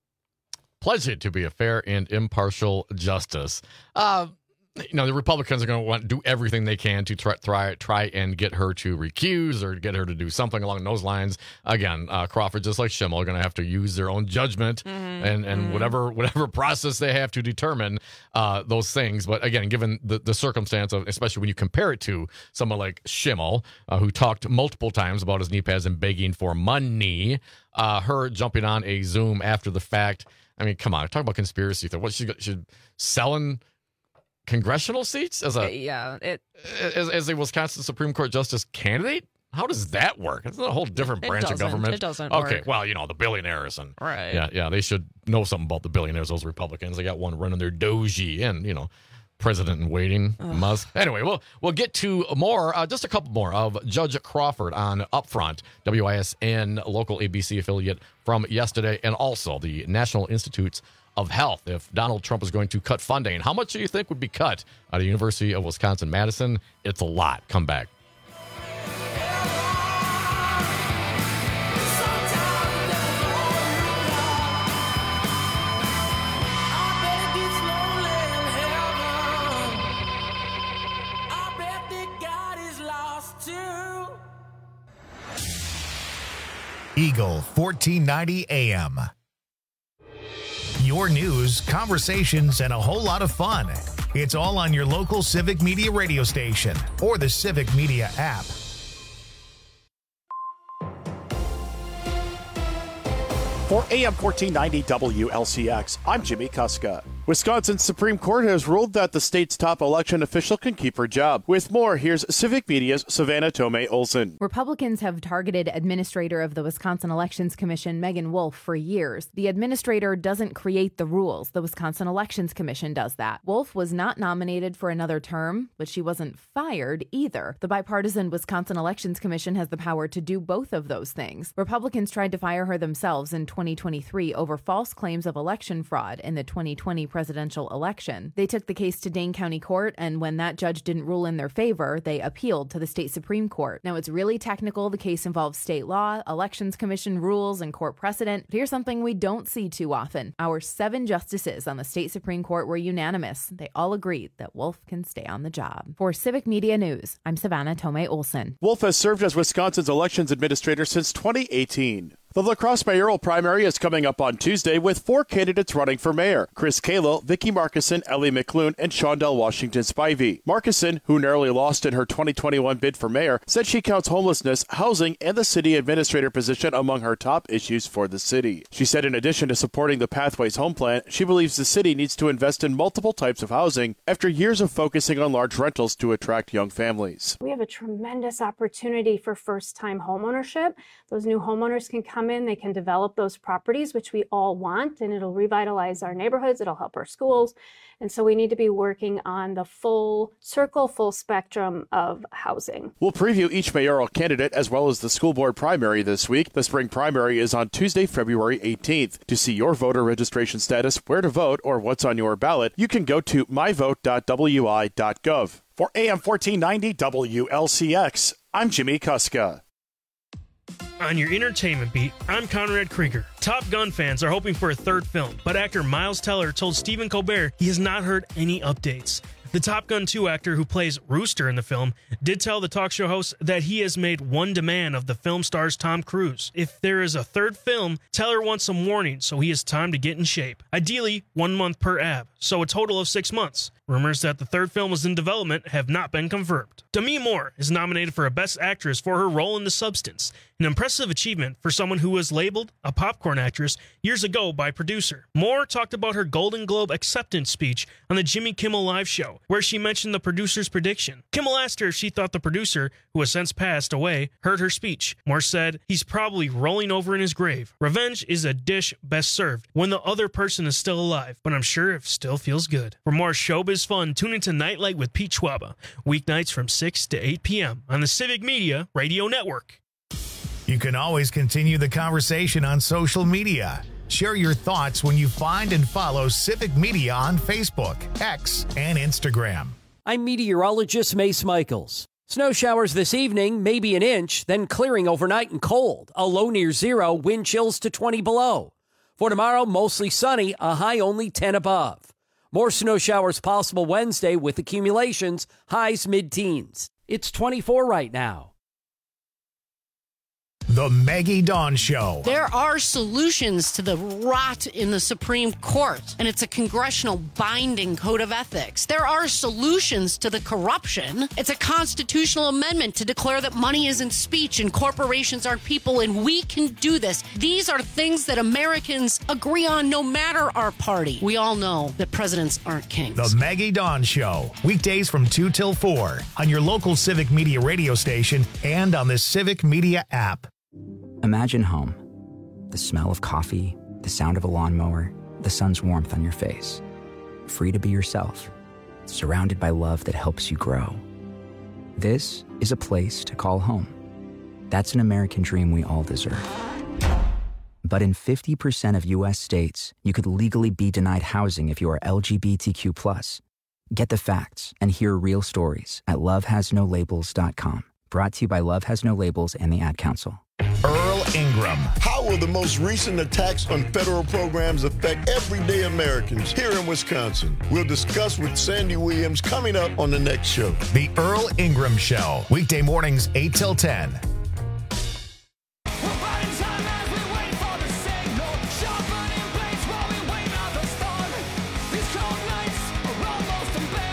S17: Pledge it to be a fair and impartial justice. Uh, You know, the Republicans are going to want to do everything they can to try, try try and get her to recuse or get her to do something along those lines. Again, uh, Crawford, just like Schimmel, are going to have to use their own judgment mm-hmm. and, and mm-hmm. whatever whatever process they have to determine uh, those things. But again, given the, the circumstance of, especially when you compare it to someone like Schimmel, uh, who talked multiple times about his knee pads and begging for money, uh, her jumping on a Zoom after the fact. I mean, come on, talk about conspiracy. What she she's selling congressional seats as a
S18: yeah it
S17: as, as a Wisconsin Supreme Court justice candidate? How does that work? It's a whole different branch of government.
S18: It doesn't
S17: okay,
S18: work.
S17: Well, you know, the billionaires and
S18: right.
S17: Yeah, yeah, they should know something about the billionaires. Those Republicans, they got one running their doji and you know, president in waiting, Ugh. Musk. Anyway, we'll we'll get to more, uh, just a couple more of Judge Crawford on Upfront, W I S N local A B C affiliate from yesterday, and also the National Institutes of Health. If Donald Trump is going to cut funding, how much do you think would be cut out of University of Wisconsin-Madison? It's a lot. Come back.
S1: Eagle fourteen ninety A M. Your news, conversations, and a whole lot of fun. It's all on your local Civic Media radio station or the Civic Media app.
S4: For A M fourteen ninety W L C X, I'm Jimmy Kuska. Wisconsin's Supreme Court has ruled that the state's top election official can keep her job. With more, here's Civic Media's Savannah Tomei Olson.
S5: Republicans have targeted Administrator of the Wisconsin Elections Commission, Megan Wolf, for years. The administrator doesn't create the rules. The Wisconsin Elections Commission does that. Wolf was not nominated for another term, but she wasn't fired either. The bipartisan Wisconsin Elections Commission has the power to do both of those things. Republicans tried to fire her themselves in twenty twenty-three over false claims of election fraud in the twenty twenty presidential election. They took the case to Dane County Court, and when that judge didn't rule in their favor, they appealed to the state Supreme Court. Now, it's really technical. The case involves state law, elections commission rules, and court precedent. But here's something we don't see too often. Our seven justices on the state Supreme Court were unanimous. They all agreed that Wolf can stay on the job. For Civic Media News, I'm Savannah Tomei Olson.
S4: Wolf has served as Wisconsin's elections administrator since twenty eighteen. The La Crosse mayoral primary is coming up on Tuesday with four candidates running for mayor: Chris Kalo, Vicky Markison, Ellie McClune, and Shondell Washington Spivey. Markison, who narrowly lost in her twenty twenty-one bid for mayor, said she counts homelessness, housing, and the city administrator position among her top issues for the city. She said in addition to supporting the Pathways Home Plan, she believes the city needs to invest in multiple types of housing after years of focusing on large rentals to attract young families.
S6: We have a tremendous opportunity for first-time homeownership. Those new homeowners can come in, they can develop those properties, which we all want, and it'll revitalize our neighborhoods, it'll help our schools. And so we need to be working on the full circle, full spectrum of housing.
S4: We'll preview each mayoral candidate as well as the school board primary this week. The spring primary is on Tuesday, February eighteenth. To see your voter registration status, where to vote, or what's on your ballot, you can go to my vote dot w i dot gov. For A M fourteen ninety W L C X, I'm Jimmy Kuska.
S23: On your entertainment beat, I'm Conrad Krieger. Top Gun fans are hoping for a third film, but actor Miles Teller told Stephen Colbert he has not heard any updates. The Top Gun two actor who plays Rooster in the film did tell the talk show host that he has made one demand of the film star's Tom Cruise. If there is a third film, Teller wants some warning, so he has time to get in shape. Ideally, one month per ab, so a total of six months. Rumors that the third film is in development have not been confirmed. Demi Moore is nominated for a Best Actress for her role in The Substance, an impressive achievement for someone who was labeled a popcorn actress years ago by producer. Moore talked about her Golden Globe acceptance speech on the Jimmy Kimmel Live show, where she mentioned the producer's prediction. Kimmel asked her if she thought the producer, who has since passed away, heard her speech. Moore said, "He's probably rolling over in his grave. Revenge is a dish best served when the other person is still alive, but I'm sure it still feels good." For more showbiz fun, tune into Nightlight with Pete Schwaba, weeknights from six to eight p.m. on the Civic Media Radio Network.
S1: You can always continue the conversation on social media. Share your thoughts when you find and follow Civic Media on Facebook, X, and Instagram.
S24: I'm meteorologist Mace Michaels. Snow showers this evening, maybe an inch, then clearing overnight and cold. A low near zero, wind chills to twenty below. For tomorrow, mostly sunny, a high only ten above. More snow showers possible Wednesday with accumulations, highs mid-teens. It's twenty-four right now.
S1: The Maggie Dawn Show.
S12: There are solutions to the rot in the Supreme Court, and it's a congressional binding code of ethics. There are solutions to the corruption. It's a constitutional amendment to declare that money isn't speech and corporations aren't people, and we can do this. These are things that Americans agree on no matter our party. We all know that presidents aren't kings.
S1: The Maggie Dawn Show. Weekdays from two till four on your local Civic Media radio station and on the Civic Media app.
S25: Imagine home. The smell of coffee, the sound of a lawnmower, the sun's warmth on your face. Free to be yourself, surrounded by love that helps you grow. This is a place to call home. That's an American dream we all deserve. But in fifty percent of U S states, you could legally be denied housing if you are L G B T Q plus. Get the facts and hear real stories at love has no labels dot com. Brought to you by Love Has No Labels and the Ad Council.
S1: Earl Ingram.
S26: How will the most recent attacks on federal programs affect everyday Americans here in Wisconsin? We'll discuss with Sandy Williams coming up on the next show.
S1: The Earl Ingram Show. Weekday mornings, eight till ten.
S21: These cold nights are almost embarrassing.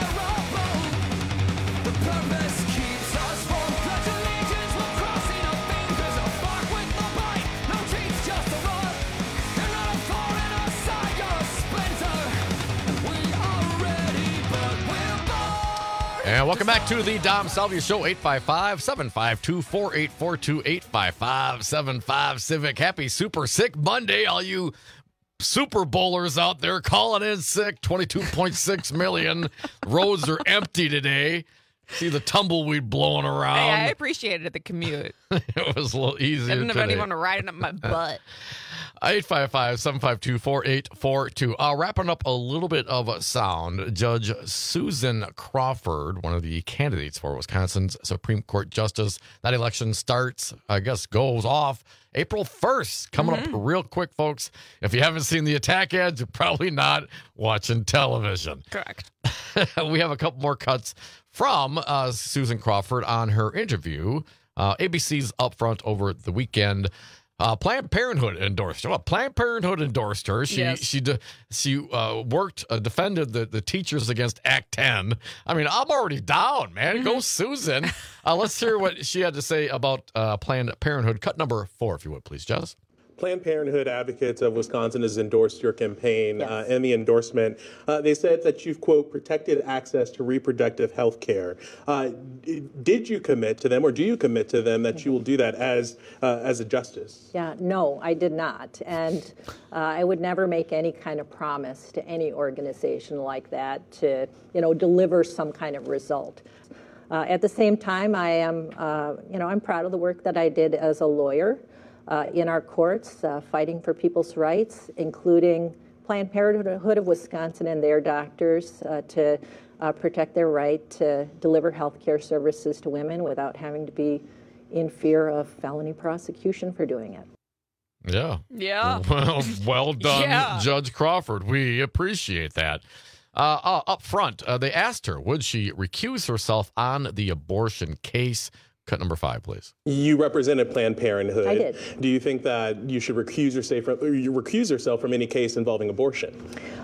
S17: And welcome back to the Dom Salvia Show, eight five five, seven five two, four eight four two, eight five five, seven five Civic. Happy Super Sick Monday, all you Super Bowlers out there calling in sick. twenty-two point six million. Roads are empty today. See the tumbleweed blowing around.
S18: Hey, I appreciated the commute.
S17: It was a little easier
S18: I didn't have
S17: today.
S18: anyone riding up my butt.
S17: eight five five, seven five two, four eight four two. Uh, wrapping up a little bit of sound, Judge Susan Crawford, one of the candidates for Wisconsin's Supreme Court Justice. That election starts, I guess, goes off April first. Coming mm-hmm. up real quick, folks. If you haven't seen the attack ads, you're probably not watching television.
S18: Correct.
S17: We have a couple more cuts from uh, Susan Crawford on her interview. Uh, A B C's Upfront over the weekend. Uh, Planned Parenthood endorsed her. Well, Planned Parenthood endorsed her. She
S18: Yes.
S17: she de- she uh, worked uh, defended the, the teachers against Act ten. I mean, I'm already down, man.
S18: Mm-hmm.
S17: Go Susan. Uh, let's hear what she had to say about uh, Planned Parenthood. Cut number four, if you would, please, Jess.
S7: Planned Parenthood Advocates of Wisconsin has endorsed your campaign. Yes. Uh, and the endorsement, uh, they said that you've, quote, protected access to reproductive health care. Uh, did you commit to them, or do you commit to them that you will do that as uh, as a justice?
S3: Yeah, no, I did not. And uh, I would never make any kind of promise to any organization like that to, you know, deliver some kind of result. Uh, at the same time, I am, uh, you know, I'm proud of the work that I did as a lawyer. Uh, in our courts, uh, fighting for people's rights, including Planned Parenthood of Wisconsin and their doctors uh, to uh, protect their right to deliver health care services to women without having to be in fear of felony prosecution for doing it.
S17: Yeah.
S18: Yeah.
S17: Well, well done,
S18: Yeah.
S17: Judge Crawford. We appreciate that. Uh, uh, up front, uh, they asked her, would she recuse herself on the abortion case? Cut number five, please.
S7: You represented Planned Parenthood.
S3: I did.
S7: Do you think that you should recuse yourself from, or you recuse yourself from any case involving abortion?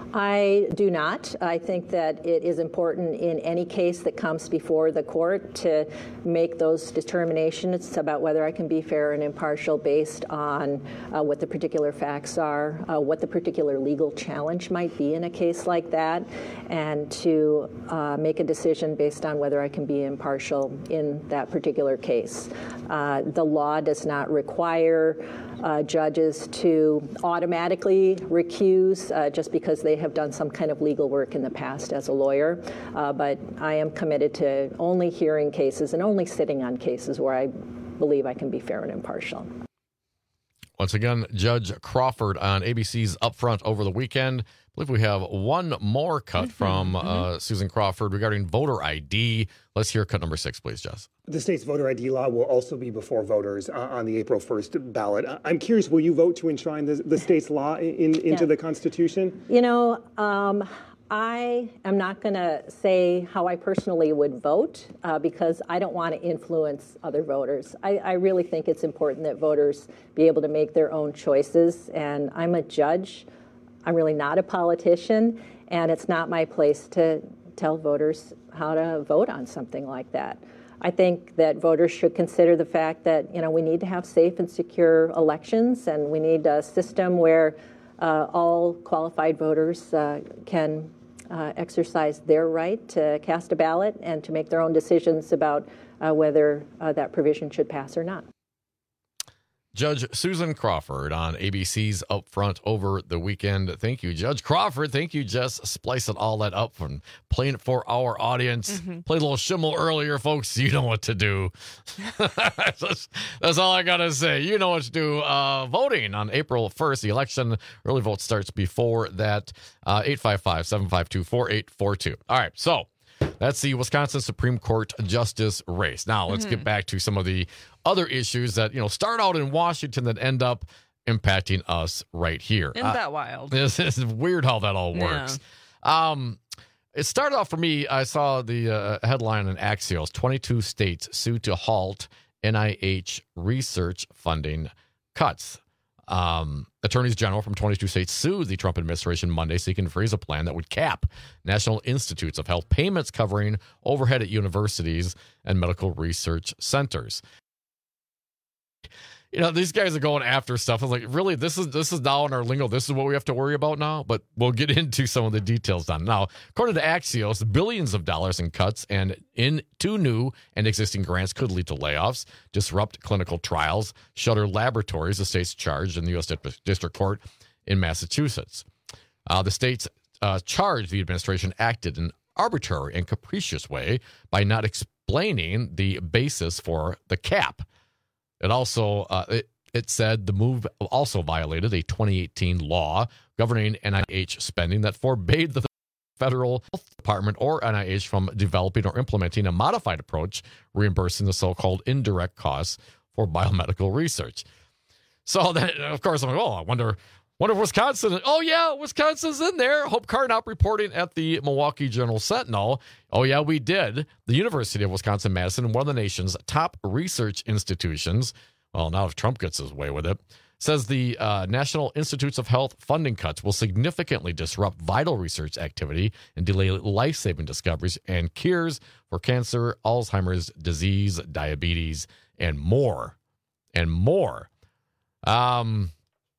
S3: I do not. I think that it is important in any case that comes before the court to make those determinations about whether I can be fair and impartial based on uh, what the particular facts are, uh, what the particular legal challenge might be in a case like that, and to uh, make a decision based on whether I can be impartial in that particular case. Uh, the law does not require uh, judges to automatically recuse uh, just because they have done some kind of legal work in the past as a lawyer, uh, but I am committed to only hearing cases and only sitting on cases where I believe I can be fair and impartial.
S17: Once again, Judge Crawford on A B C's Upfront over the weekend. I believe we have one more cut
S3: Mm-hmm,
S17: from uh,
S3: mm-hmm.
S17: Susan Crawford regarding voter I D. Let's hear cut number six, please, Jess.
S19: The state's voter I D law will also be before voters uh, on the April first ballot. I'm curious, will you vote to enshrine the, the state's law in, into
S3: Yeah.
S19: the Constitution?
S3: You know, um, I am not going to say how I personally would vote uh, because I don't want to influence other voters. I, I really think it's important that voters be able to make their own choices, and I'm a judge. I'm really not a politician, and it's not my place to tell voters how to vote on something like that. I think that voters should consider the fact that, you know, we need to have safe and secure elections, and we need a system where uh, all qualified voters uh, can uh, exercise their right to cast a ballot and to make their own decisions about uh, whether uh, that provision should pass or not.
S17: Judge Susan Crawford on A B C's Upfront over the weekend. Thank you, Judge Crawford. Thank you, Jess, splicing all that up and playing it for our audience.
S18: Mhm.
S17: Played a little shimmel earlier, folks. You know what to do. that's, that's all I got to say. You know what to do. Uh, voting on April first, the election, early vote starts before that. Uh, eight five five, seven five two, four eight four two. All right, so that's the Wisconsin Supreme Court justice race. Now, let's
S18: Mhm.
S17: get back to some of the other issues that, you know, start out in Washington that end up impacting us right here.
S18: Isn't
S17: Uh,
S18: that wild?
S17: This is weird how that all
S18: Yeah.
S17: works. Um, it started off for me, I saw the uh, headline in Axios, twenty-two states sue to halt N I H research funding cuts. Um, attorneys general from twenty-two states sued the Trump administration Monday, seeking to freeze a plan that would cap National Institutes of Health payments covering overhead at universities and medical research centers. you know, these guys are going after stuff. I was like, really, this is this is now in our lingo. This is what we have to worry about now. But we'll get into some of the details on now. According to Axios, billions of dollars in cuts and into new and existing grants could lead to layoffs, disrupt clinical trials, shutter laboratories. The state's charged in the U S District Court in Massachusetts. Uh, the state's uh, charged the administration acted in an arbitrary and capricious way by not explaining the basis for the cap. It also uh, it, it said the move also violated a twenty eighteen law governing N I H spending that forbade the federal health department or N I H from developing or implementing a modified approach reimbursing the so-called indirect costs for biomedical research. So then, of course, I'm like, oh, I wonder, wonder if Wisconsin. Oh yeah, Wisconsin's in there. Hope Carnop reporting at the Milwaukee Journal Sentinel. Oh yeah, we did. The University of Wisconsin-Madison, one of the nation's top research institutions. Well, now if Trump gets his way with it, says the uh, National Institutes of Health funding cuts will significantly disrupt vital research activity and delay life-saving discoveries and cures for cancer, Alzheimer's disease, diabetes, and more, and more. Um.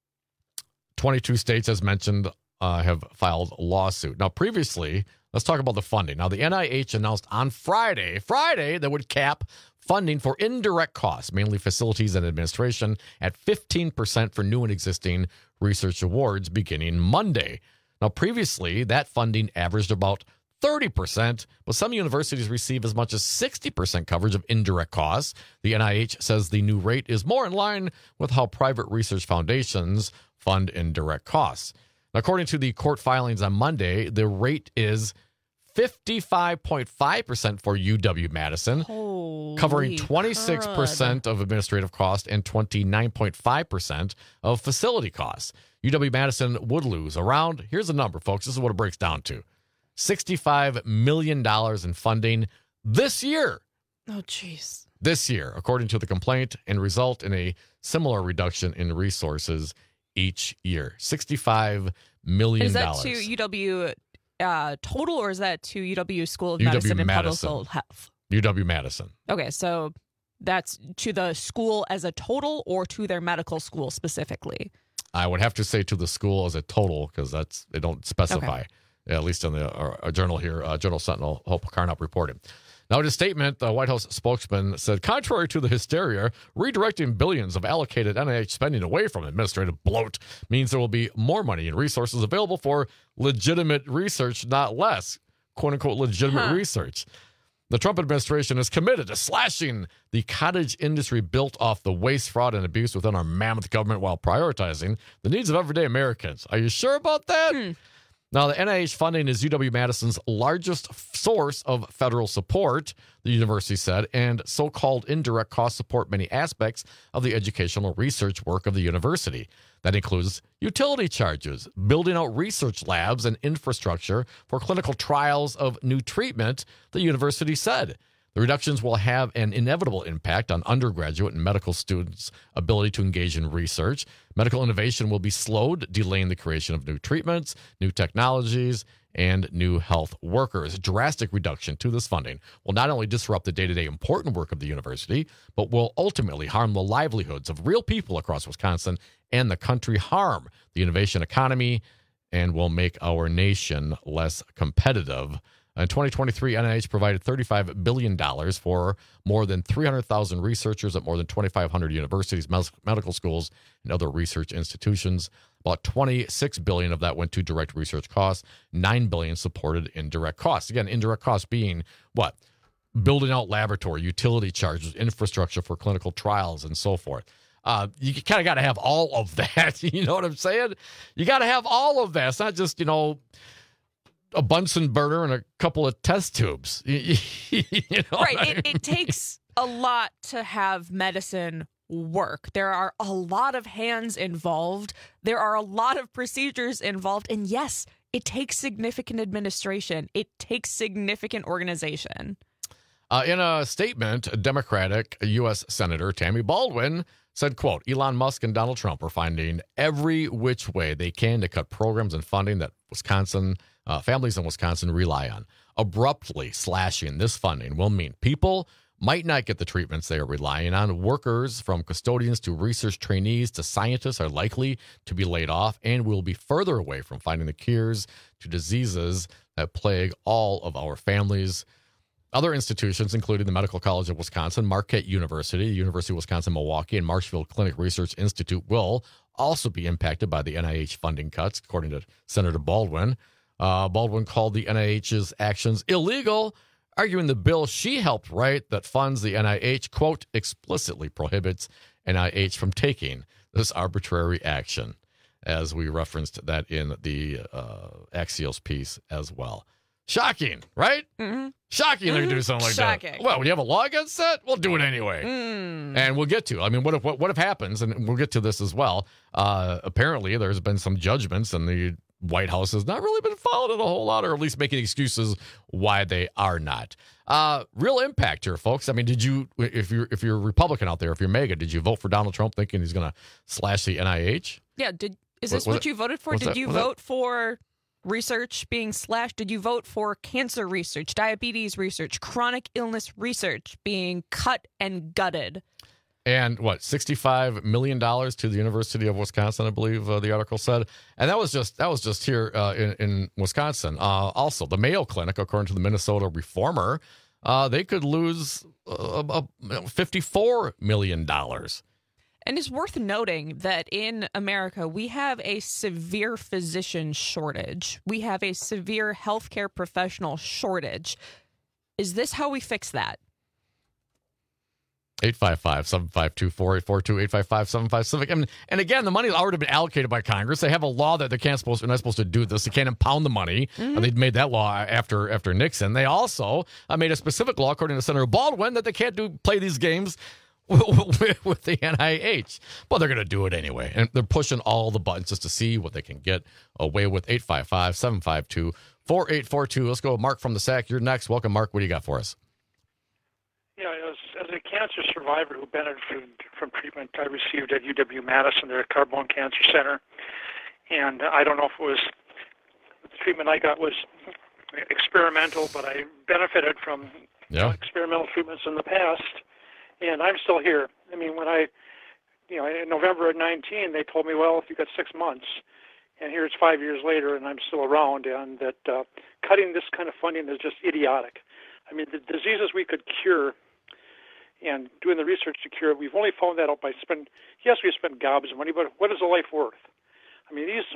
S17: twenty-two states, as mentioned, uh, have filed a lawsuit. Now, previously, let's talk about the funding. Now, the N I H announced on Friday, Friday, that would cap funding for indirect costs, mainly facilities and administration, at fifteen percent for new and existing research awards beginning Monday. Now, previously, that funding averaged about thirty percent, but some universities receive as much as sixty percent coverage of indirect costs. The N I H says the new rate is more in line with how private research foundations fund indirect costs. Now, according to the court filings on Monday, the rate is fifty-five point five percent for U W-Madison,
S18: Holy
S17: covering twenty-six percent
S18: crud.
S17: of administrative costs and twenty-nine point five percent of facility costs. U W-Madison would lose around, here's the number, folks, this is what it breaks down to, sixty-five million dollars in funding this year.
S18: Oh, jeez.
S17: This year, according to the complaint, and result in a similar reduction in resources each year. sixty-five million dollars.
S18: Is that to U W uh, total, or is that to U W School of
S17: U W
S18: Medicine and
S17: Madison.
S18: Public Health?
S17: U W-Madison.
S18: Okay, so that's to the school as a total or to their medical school specifically?
S17: I would have to say to the school as a total because that's they don't specify,
S18: Okay.
S17: at least in the uh, uh, journal here, uh, Journal Sentinel, Hope Carnop reported. Now, in a statement, the White House spokesman said, contrary to the hysteria, redirecting billions of allocated N I H spending away from administrative bloat means there will be more money and resources available for legitimate research, not less, quote-unquote, legitimate
S18: Huh.
S17: research. The Trump administration is committed to slashing the cottage industry built off the waste, fraud, and abuse within our mammoth government while prioritizing the needs of everyday Americans. Are you sure about that?
S18: Hmm.
S17: Now, the N I H funding is U W-Madison's largest f- source of federal support, the university said, and so-called indirect costs support many aspects of the educational research work of the university. That includes utility charges, building out research labs and infrastructure for clinical trials of new treatment, the university said. The reductions will have an inevitable impact on undergraduate and medical students' ability to engage in research. Medical innovation will be slowed, delaying the creation of new treatments, new technologies, and new health workers. Drastic reduction to this funding will not only disrupt the day-to-day important work of the university, but will ultimately harm the livelihoods of real people across Wisconsin and the country, harm the innovation economy, and will make our nation less competitive. In twenty twenty-three, N I H provided thirty-five billion dollars for more than three hundred thousand researchers at more than twenty-five hundred universities, mes- medical schools, and other research institutions. About twenty-six billion dollars of that went to direct research costs. nine billion dollars supported indirect costs. Again, indirect costs being what? Building out laboratory, utility charges, infrastructure for clinical trials, and so forth. Uh, you kind of got to have all of that. You know what I'm saying? You got to have all of that. It's not just, you know, a Bunsen burner and a couple of test tubes. you know
S18: Right.
S17: I
S18: It, it takes a lot to have medicine work. There are a lot of hands involved. There are a lot of procedures involved. And yes, it takes significant administration. It takes significant organization.
S17: Uh, in a statement, Democratic U S Senator Tammy Baldwin said, quote, Elon Musk and Donald Trump are finding every which way they can to cut programs and funding that Wisconsin uh, families in Wisconsin rely on. Abruptly slashing this funding will mean people might not get the treatments they are relying on. Workers from custodians to research trainees to scientists are likely to be laid off and will be further away from finding the cures to diseases that plague all of our families. Other institutions, including the Medical College of Wisconsin, Marquette University, University of Wisconsin-Milwaukee, and Marshfield Clinic Research Institute, will also be impacted by the N I H funding cuts, according to Senator Baldwin. Uh, Baldwin called the N I H's actions illegal, arguing the bill she helped write that funds the N I H, quote, explicitly prohibits N I H from taking this arbitrary action, as we referenced that in the uh, Axios piece as well. Shocking, right?
S18: Mm-hmm.
S17: Shocking mm-hmm. they do something like
S18: Shocking.
S17: that. Well, when you have a law against that, we'll do it anyway.
S18: Mm.
S17: And we'll get to. I mean, what if what, what if happens, and we'll get to this as well. Uh, apparently, there's been some judgments, and the White House has not really been following it a whole lot, or at least making excuses why they are not. Uh, real impact here, folks. I mean, did you, if you're if you're a Republican out there, if you're MAGA, did you vote for Donald Trump thinking he's going to slash the N I H?
S18: Yeah. Did is this
S17: What-
S18: what,
S17: what-
S18: you voted for?
S17: what's
S18: Did
S17: that-
S18: you
S17: what's that?
S18: vote for research being slashed? Did you vote for cancer research, diabetes research, chronic illness research being cut and gutted?
S17: And what, sixty-five million dollars to the University of Wisconsin, I believe uh, the article said. And that was just that was just here uh, in, in Wisconsin. Uh, also, the Mayo Clinic, according to the Minnesota Reformer, uh, they could lose uh, uh, fifty-four million dollars.
S18: And it's worth noting that in America, we have a severe physician shortage. We have a severe healthcare professional shortage. Is this how we fix that?
S17: eight five five, seven five two, four eight four two, eight five five, seven five seven. And, and again, the money has already been allocated by Congress. They have a law that they can't supposed, they're not supposed to do this. They can't impound the money.
S18: Mm-hmm.
S17: And they made that law after after Nixon. They also uh, made a specific law, according to Senator Baldwin, that they can't do play these games with, with the N I H. But they're going to do it anyway. And they're pushing all the buttons just to see what they can get away with. eight five five, seven five two, four eight four two. Let's go, Mark from the S A C. You're next. Welcome, Mark. What do you got for us?
S8: Yeah, as, as a cancer survivor who benefited from treatment I received at U W Madison, their Carbone Cancer Center, and I don't know if it was the treatment I got was experimental, but I benefited from
S17: Yeah.
S8: experimental treatments in the past, and I'm still here. I mean, when I, you know, in November of nineteen, they told me, well, you got six months, and here it's five years later, and I'm still around, and that uh, cutting this kind of funding is just idiotic. I mean, the diseases we could cure and doing the research to cure, we've only found that out by spending, yes, we spend gobs of money, but what is a life worth? I mean, these,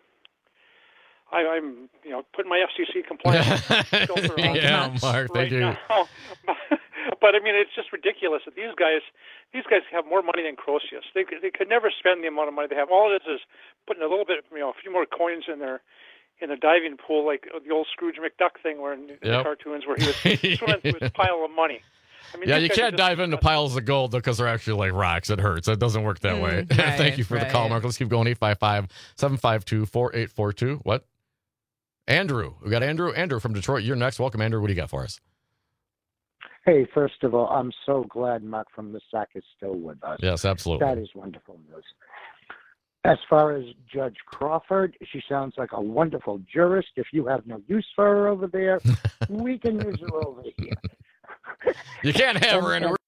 S8: I, I'm, you know, putting my F C C compliance filter on
S17: Yeah, Mark,
S8: right
S17: thank you.
S8: now. But, I mean, it's just ridiculous that these guys, these guys have more money than Croesus. They, could- they could never spend the amount of money they have. All it is is putting a little bit, you know, a few more coins in their, in a diving pool, like the old Scrooge McDuck thing, where in, in the
S17: Yep.
S8: cartoons, where he was swimming through his pile of money. I mean,
S17: Yeah,
S8: these
S17: you
S8: guys
S17: can't
S8: are just-
S17: dive into piles of gold because they're actually like rocks. It hurts. It doesn't work that
S8: Mm,
S17: way.
S8: right,
S17: Thank you for the call,
S8: right.
S17: Mark. Let's keep going. eight five five, seven five two, four eight four two. What? Andrew. We got Andrew. Andrew from Detroit. You're next. Welcome, Andrew. What do you got for us?
S9: Hey, first of all, I'm so glad Mark from the S A C is still with us.
S17: Yes, absolutely.
S9: That is wonderful news. As far as Judge Crawford, she sounds like a wonderful jurist. If you have no use for her over there, we can use her over here.
S17: You can't have her, Andrew.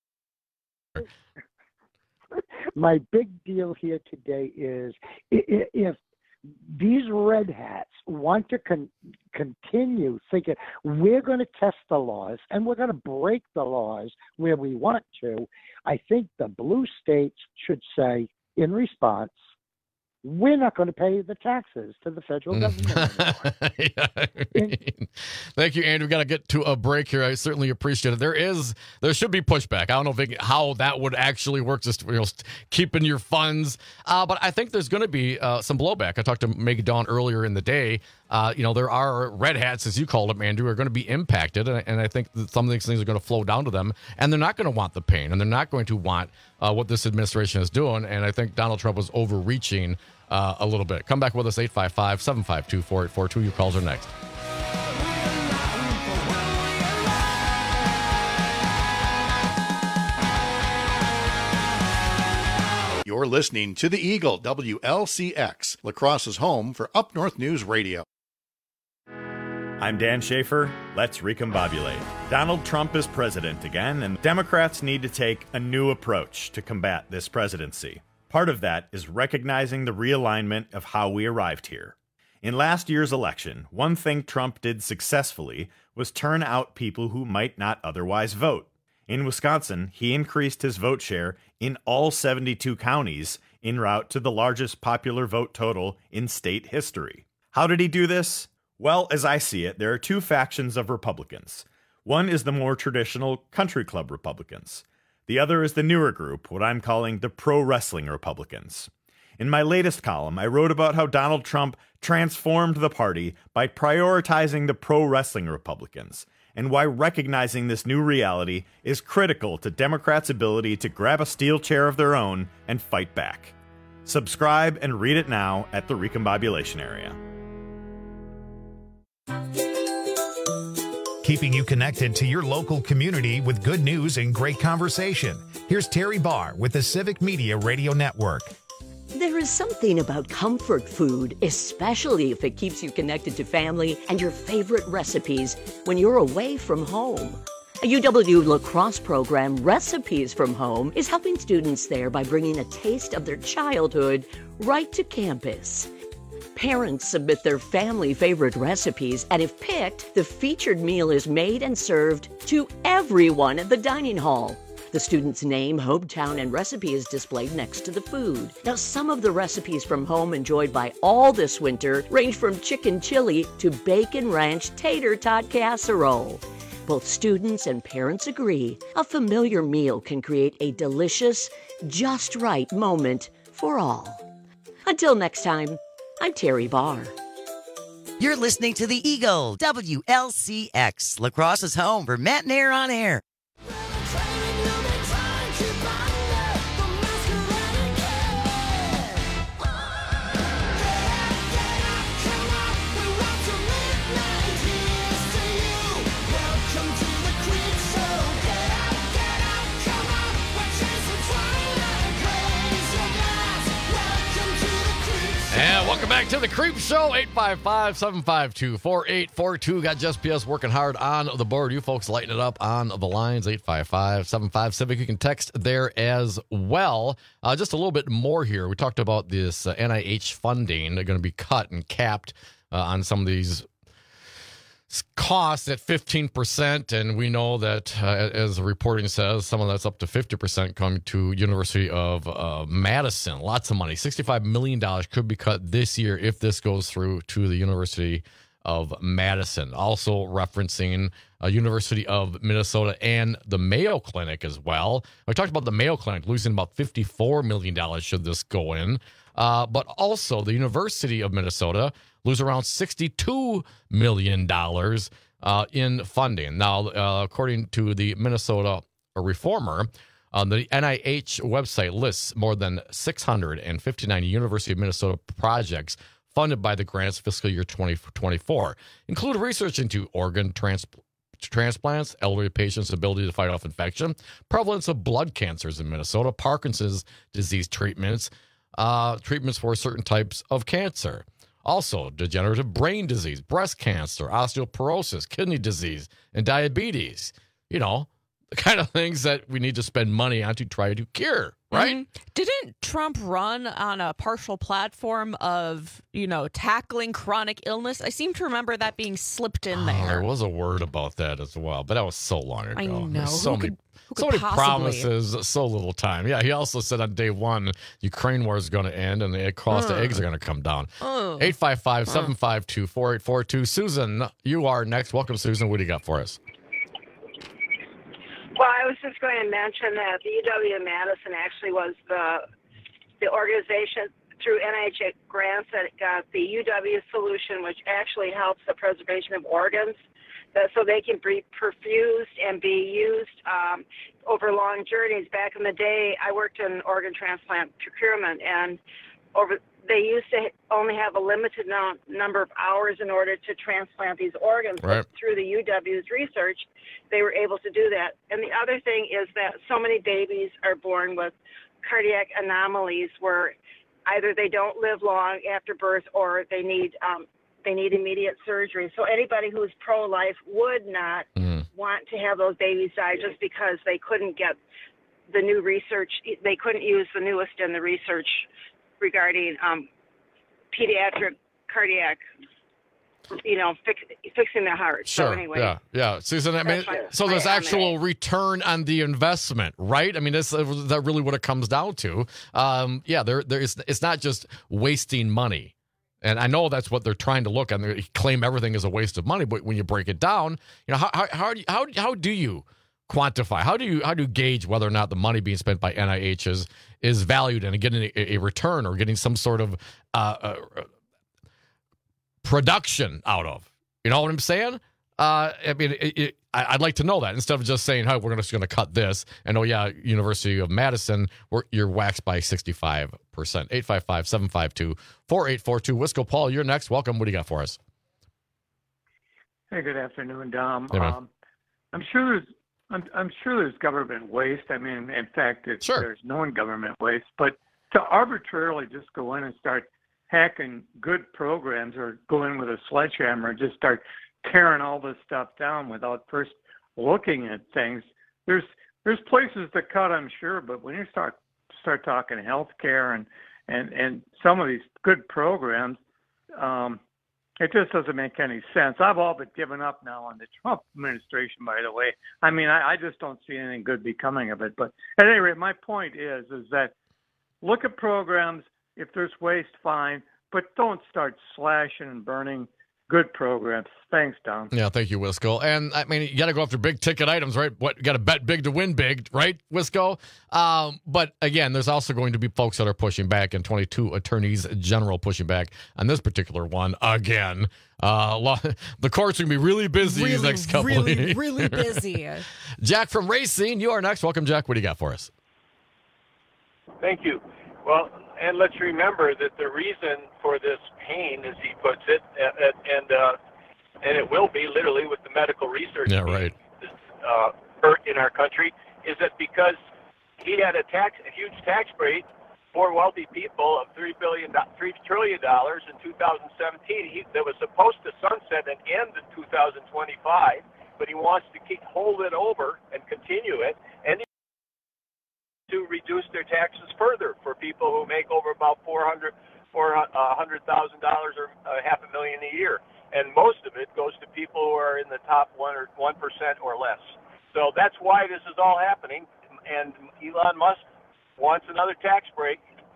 S9: My big deal here today is i- i- if these red hats want to con- continue thinking we're going to test the laws and we're going to break the laws where we want to, I think the blue states should say in response, we're not going to pay the taxes to the federal government.
S17: Yeah, I mean, thank you, Andrew. Got to get to a break here. I certainly appreciate it. There is, there should be pushback. I don't know if it, how that would actually work, just you know, keeping your funds. Uh, but I think there's going to be uh, some blowback. I talked to Megan Dawn earlier in the day. Uh, you know, there are red hats, as you called them, Andrew, are going to be impacted. And, and I think that some of these things are going to flow down to them. And they're not going to want the pain. And they're not going to want uh, what this administration is doing. And I think Donald Trump was overreaching uh, a little bit. Come back with us, eight five five, seven five two, four eight four two. Your calls are next.
S10: You're listening to The Eagle, W L C X, La Crosse's home for Up North News Radio.
S11: I'm Dan Schaefer. Let's recombobulate. Donald Trump is president again, and Democrats need to take a new approach to combat this presidency. Part of that is recognizing the realignment of how we arrived here. In last year's election, one thing Trump did successfully was turn out people who might not otherwise vote. In Wisconsin, he increased his vote share in all seventy-two counties en route to the largest popular vote total in state history. How did he do this? Well, as I see it, there are two factions of Republicans. One is the more traditional country club Republicans. The other is the newer group, what I'm calling the pro-wrestling Republicans. In my latest column, I wrote about how Donald Trump transformed the party by prioritizing the pro-wrestling Republicans, and why recognizing this new reality is critical to Democrats' ability to grab a steel chair of their own and fight back. Subscribe and read it now at the Recombobulation Area.
S1: Keeping you connected to your local community with good news and great conversation. Here's Terry Barr with the Civic Media Radio Network.
S13: There is something about comfort food, especially if it keeps you connected to family and your favorite recipes when you're away from home. A U W La Crosse program, Recipes from Home, is helping students there by bringing a taste of their childhood right to campus. Parents submit their family favorite recipes, and if picked, the featured meal is made and served to everyone at the dining hall. The student's name, hometown, and recipe is displayed next to the food. Now, some of the recipes from home enjoyed by all this winter range from chicken chili to bacon ranch tater tot casserole. Both students and parents agree a familiar meal can create a delicious, just right moment for all. Until next time, I'm Terry Barr.
S14: You're listening to The Eagle, W L C X, La Crosse's home for Matt and Air on Air.
S17: And welcome back to the Creep Show, eight five five, seven five two, four eight four two. Got Just P S working hard on the board. You folks lighting it up on the lines, eight five five, seven five Civic. You can text there as well. Uh, just a little bit more here. We talked about this uh, N I H funding. They're going to be cut and capped uh, on some of these costs at fifteen percent, and we know that, uh, as the reporting says, some of that's up to fifty percent coming to University of uh, Madison. Lots of money. sixty-five million dollars could be cut this year if this goes through to the University of Madison. Also referencing uh, University of Minnesota and the Mayo Clinic as well. We talked about the Mayo Clinic losing about fifty-four million dollars should this go in. Uh, but also the University of Minnesota lose around sixty-two million dollars uh, in funding. Now, uh, according to the Minnesota Reformer, uh, the N I H website lists more than six hundred fifty-nine University of Minnesota projects funded by the grant's fiscal year twenty twenty-four, include research into organ transplant. transplants, elderly patients' ability to fight off infection, prevalence of blood cancers in Minnesota, Parkinson's disease treatments, uh, treatments for certain types of cancer. Also, degenerative brain disease, breast cancer, osteoporosis, kidney disease, and diabetes. You know, the kind of things that we need to spend money on to try to cure, right?
S18: Mm-hmm. Didn't Trump run on a partial platform of, you know, tackling chronic illness? I seem to remember that being slipped in there.
S17: Oh, there was a word about that as well, but that was so long ago.
S18: I know.
S17: There's so
S18: who
S17: many,
S18: could, who
S17: so
S18: could
S17: many promises, so little time. Yeah, he also said on day one, Ukraine war is going to end and the cost uh, of eggs are going to come down.
S18: Uh,
S17: eight five five, seven five two, four eight four two. Susan, you are next. Welcome, Susan. What do you got for us?
S16: Well, I was just going to mention that the U W Madison actually was the the organization through N I H grants that got the U W solution, which actually helps the preservation of organs, that, so they can be perfused and be used um, over long journeys. Back in the day, I worked in organ transplant procurement, and over they used to only have a limited no, number of hours in order to transplant these organs.
S17: Right.
S16: But through the U W's research, they were able to do that. And the other thing is that so many babies are born with cardiac anomalies where either they don't live long after birth or they need um, they need immediate surgery. So anybody who's pro-life would not
S17: Mm.
S16: want to have those babies die just because they couldn't get the new research. They couldn't use the newest in the research regarding um, pediatric cardiac, you know, fix, fixing the heart.
S17: Sure.
S16: So anyway,
S17: Yeah. Yeah. Susan, I mean,
S16: That's my-
S17: so
S16: my
S17: there's
S16: comment.
S17: actual return on the investment, right? I mean, that's that really what it comes down to. Um, yeah, there, there is. It's not just wasting money. And I know that's what they're trying to look at. They claim everything is a waste of money, but when you break it down, you know, how how how do you, how, how do you quantify? How do you how do you gauge whether or not the money being spent by N I H is is valued and getting a, a return or getting some sort of uh, uh, production out of? You know what I'm saying? Uh, I mean, it, it, I, I'd like to know that instead of just saying, "Hey, we're just going to cut this." And oh yeah, University of Madison, we're, you're waxed by sixty-five percent. eight five five, seven five two, four eight four two. Wisco Paul, you're next. Welcome. What do you got for us?
S2: Hey, good afternoon, Dom.
S17: Hey, man.
S2: um, I'm sure there's I'm, I'm sure there's government waste. I mean, in fact, it's,
S17: Sure.
S2: there's non-government waste. But to arbitrarily just go in and start hacking good programs or go in with a sledgehammer and just start tearing all this stuff down without first looking at things, there's there's places to cut, I'm sure. But when you start start talking healthcare and and and some of these good programs, um, it just doesn't make any sense. I've all but given up now on the Trump administration, by the way. I mean, I, I just don't see anything good becoming of it. But at any rate, my point is, is that look at programs. If there's waste, fine. But don't start slashing and burning good programs. Thanks, Tom.
S17: Yeah, thank you, Wisco. And I mean, you got to go after big ticket items, right? What you got to bet big to win big, right, Wisco? Um, but again, there's also going to be folks that are pushing back, and twenty-two attorneys general pushing back on this particular one again. Uh, lo- the courts are going to be really busy these
S18: Really,
S17: next couple
S18: really,
S17: of days.
S18: really busy.
S17: Jack from Racine, you are next. Welcome, Jack. What do you got for us?
S5: Thank you. Well, and let's remember that the reason for this pain, as he puts it, and and, uh, and it will be literally with the medical research
S17: Yeah, right.
S5: uh, hurt in our country, is that because he had a tax, a huge tax break for wealthy people of three billion, three trillion dollars in two thousand seventeen. He, that was supposed to sunset and end in two thousand twenty-five, but he wants to keep hold it over and continue it, and to reduce their taxes further for people who make over about four hundred, four hundred thousand dollars or uh, half a million a year, and most of it goes to people who are in the top one or one percent or less. So that's why this is all happening, and Elon Musk wants another tax break.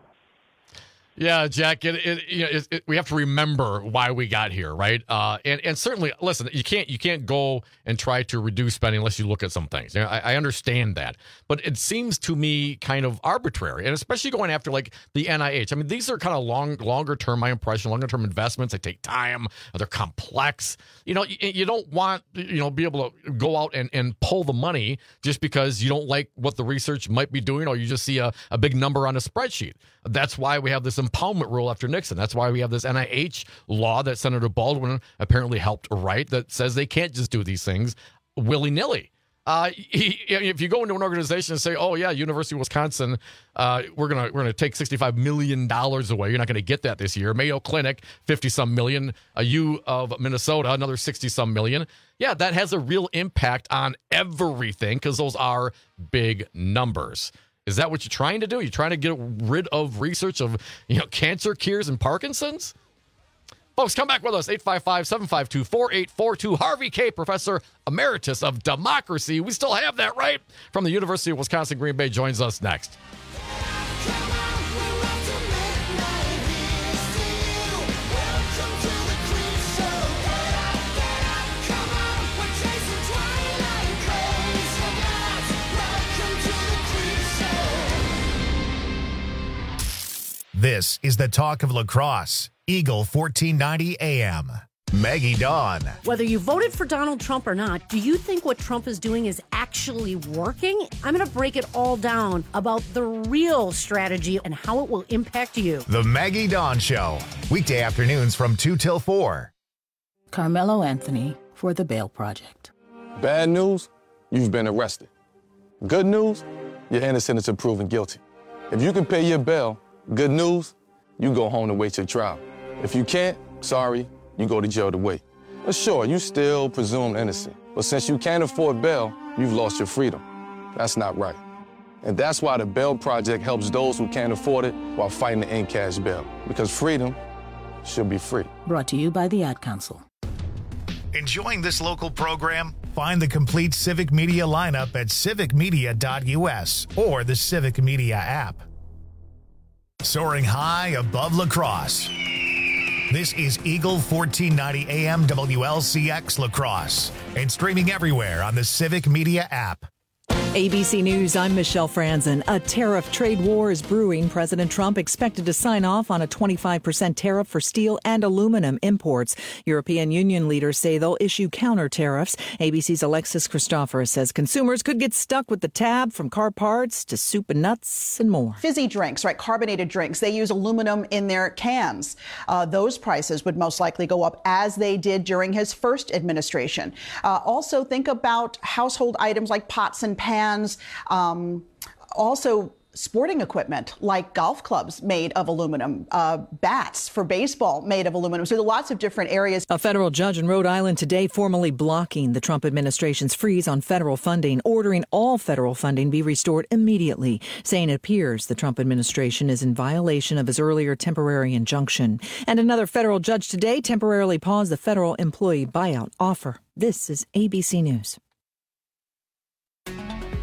S17: Yeah, Jack. It, it, you know, it, it, we have to remember why we got here, right? Uh, and and certainly, listen, you can't you can't go and try to reduce spending unless you look at some things. You know, I, I understand that, but it seems to me kind of arbitrary, and especially going after like the N I H. I mean, these are kind of long, longer term. My impression, longer term investments. They take time. They're complex. You know, you, you don't want you know be able to go out and, and pull the money just because you don't like what the research might be doing, or you just see a, a big number on a spreadsheet. That's why we have this impoundment rule after Nixon. That's why we have this N I H law that Senator Baldwin apparently helped write that says they can't just do these things willy-nilly. Uh, he, if you go into an organization and say, "Oh yeah, University of Wisconsin, uh, we're gonna we're gonna take sixty-five million dollars away," you're not gonna get that this year. Mayo Clinic, fifty some million. A U of Minnesota, another sixty some million. Yeah, that has a real impact on everything because those are big numbers. Is that what you're trying to do? You're trying to get rid of research of you know cancer cures and Parkinson's? Folks, come back with us, eight five five, seven five two, four eight four two. Harvey K., Professor Emeritus of Democracy. We still have that, right? From the University of Wisconsin, Green Bay, joins us next.
S1: This is the talk of lacrosse. Eagle fourteen ninety A M. Maggie Dawn.
S12: Whether you voted for Donald Trump or not, do you think what Trump is doing is actually working? I'm going to break it all down about the real strategy and how it will impact you.
S1: The Maggie Dawn Show. Weekday afternoons from two till four.
S6: Carmelo Anthony for The Bail Project.
S15: Bad news, you've been arrested. Good news, you're innocent until proven guilty. If you can pay your bail, good news, you go home to wait your trial. If you can't, sorry, you go to jail to wait. But sure, you still presumed innocent. But since you can't afford bail, you've lost your freedom. That's not right. And that's why the Bail Project helps those who can't afford it while fighting to end cash bail. Because freedom should be free.
S6: Brought to you by the Ad Council.
S1: Enjoying this local program? Find the complete Civic Media lineup at civic media dot u s or the Civic Media app. Soaring high above La Crosse. This is Eagle fourteen ninety A M W L C X La Crosse and streaming everywhere on the Civic Media app.
S4: A B C News, I'm Michelle Franzen. A tariff trade war is brewing. President Trump expected to sign off on a twenty-five percent tariff for steel and aluminum imports. European Union leaders say they'll issue counter tariffs. A B C's Alexis Christoforous says consumers could get stuck with the tab from car parts to soup and nuts and more.
S20: Fizzy drinks, right? Carbonated drinks. They use aluminum in their cans. Uh, those prices would most likely go up as they did during his first administration. Uh, also, think about household items like pots and pans. Um, also, sporting equipment like golf clubs made of aluminum, uh, bats for baseball made of aluminum. So there are lots of different areas.
S4: A federal judge in Rhode Island today formally blocking the Trump administration's freeze on federal funding, ordering all federal funding be restored immediately, saying it appears the Trump administration is in violation of his earlier temporary injunction. And another federal judge today temporarily paused the federal employee buyout offer. This is A B C News.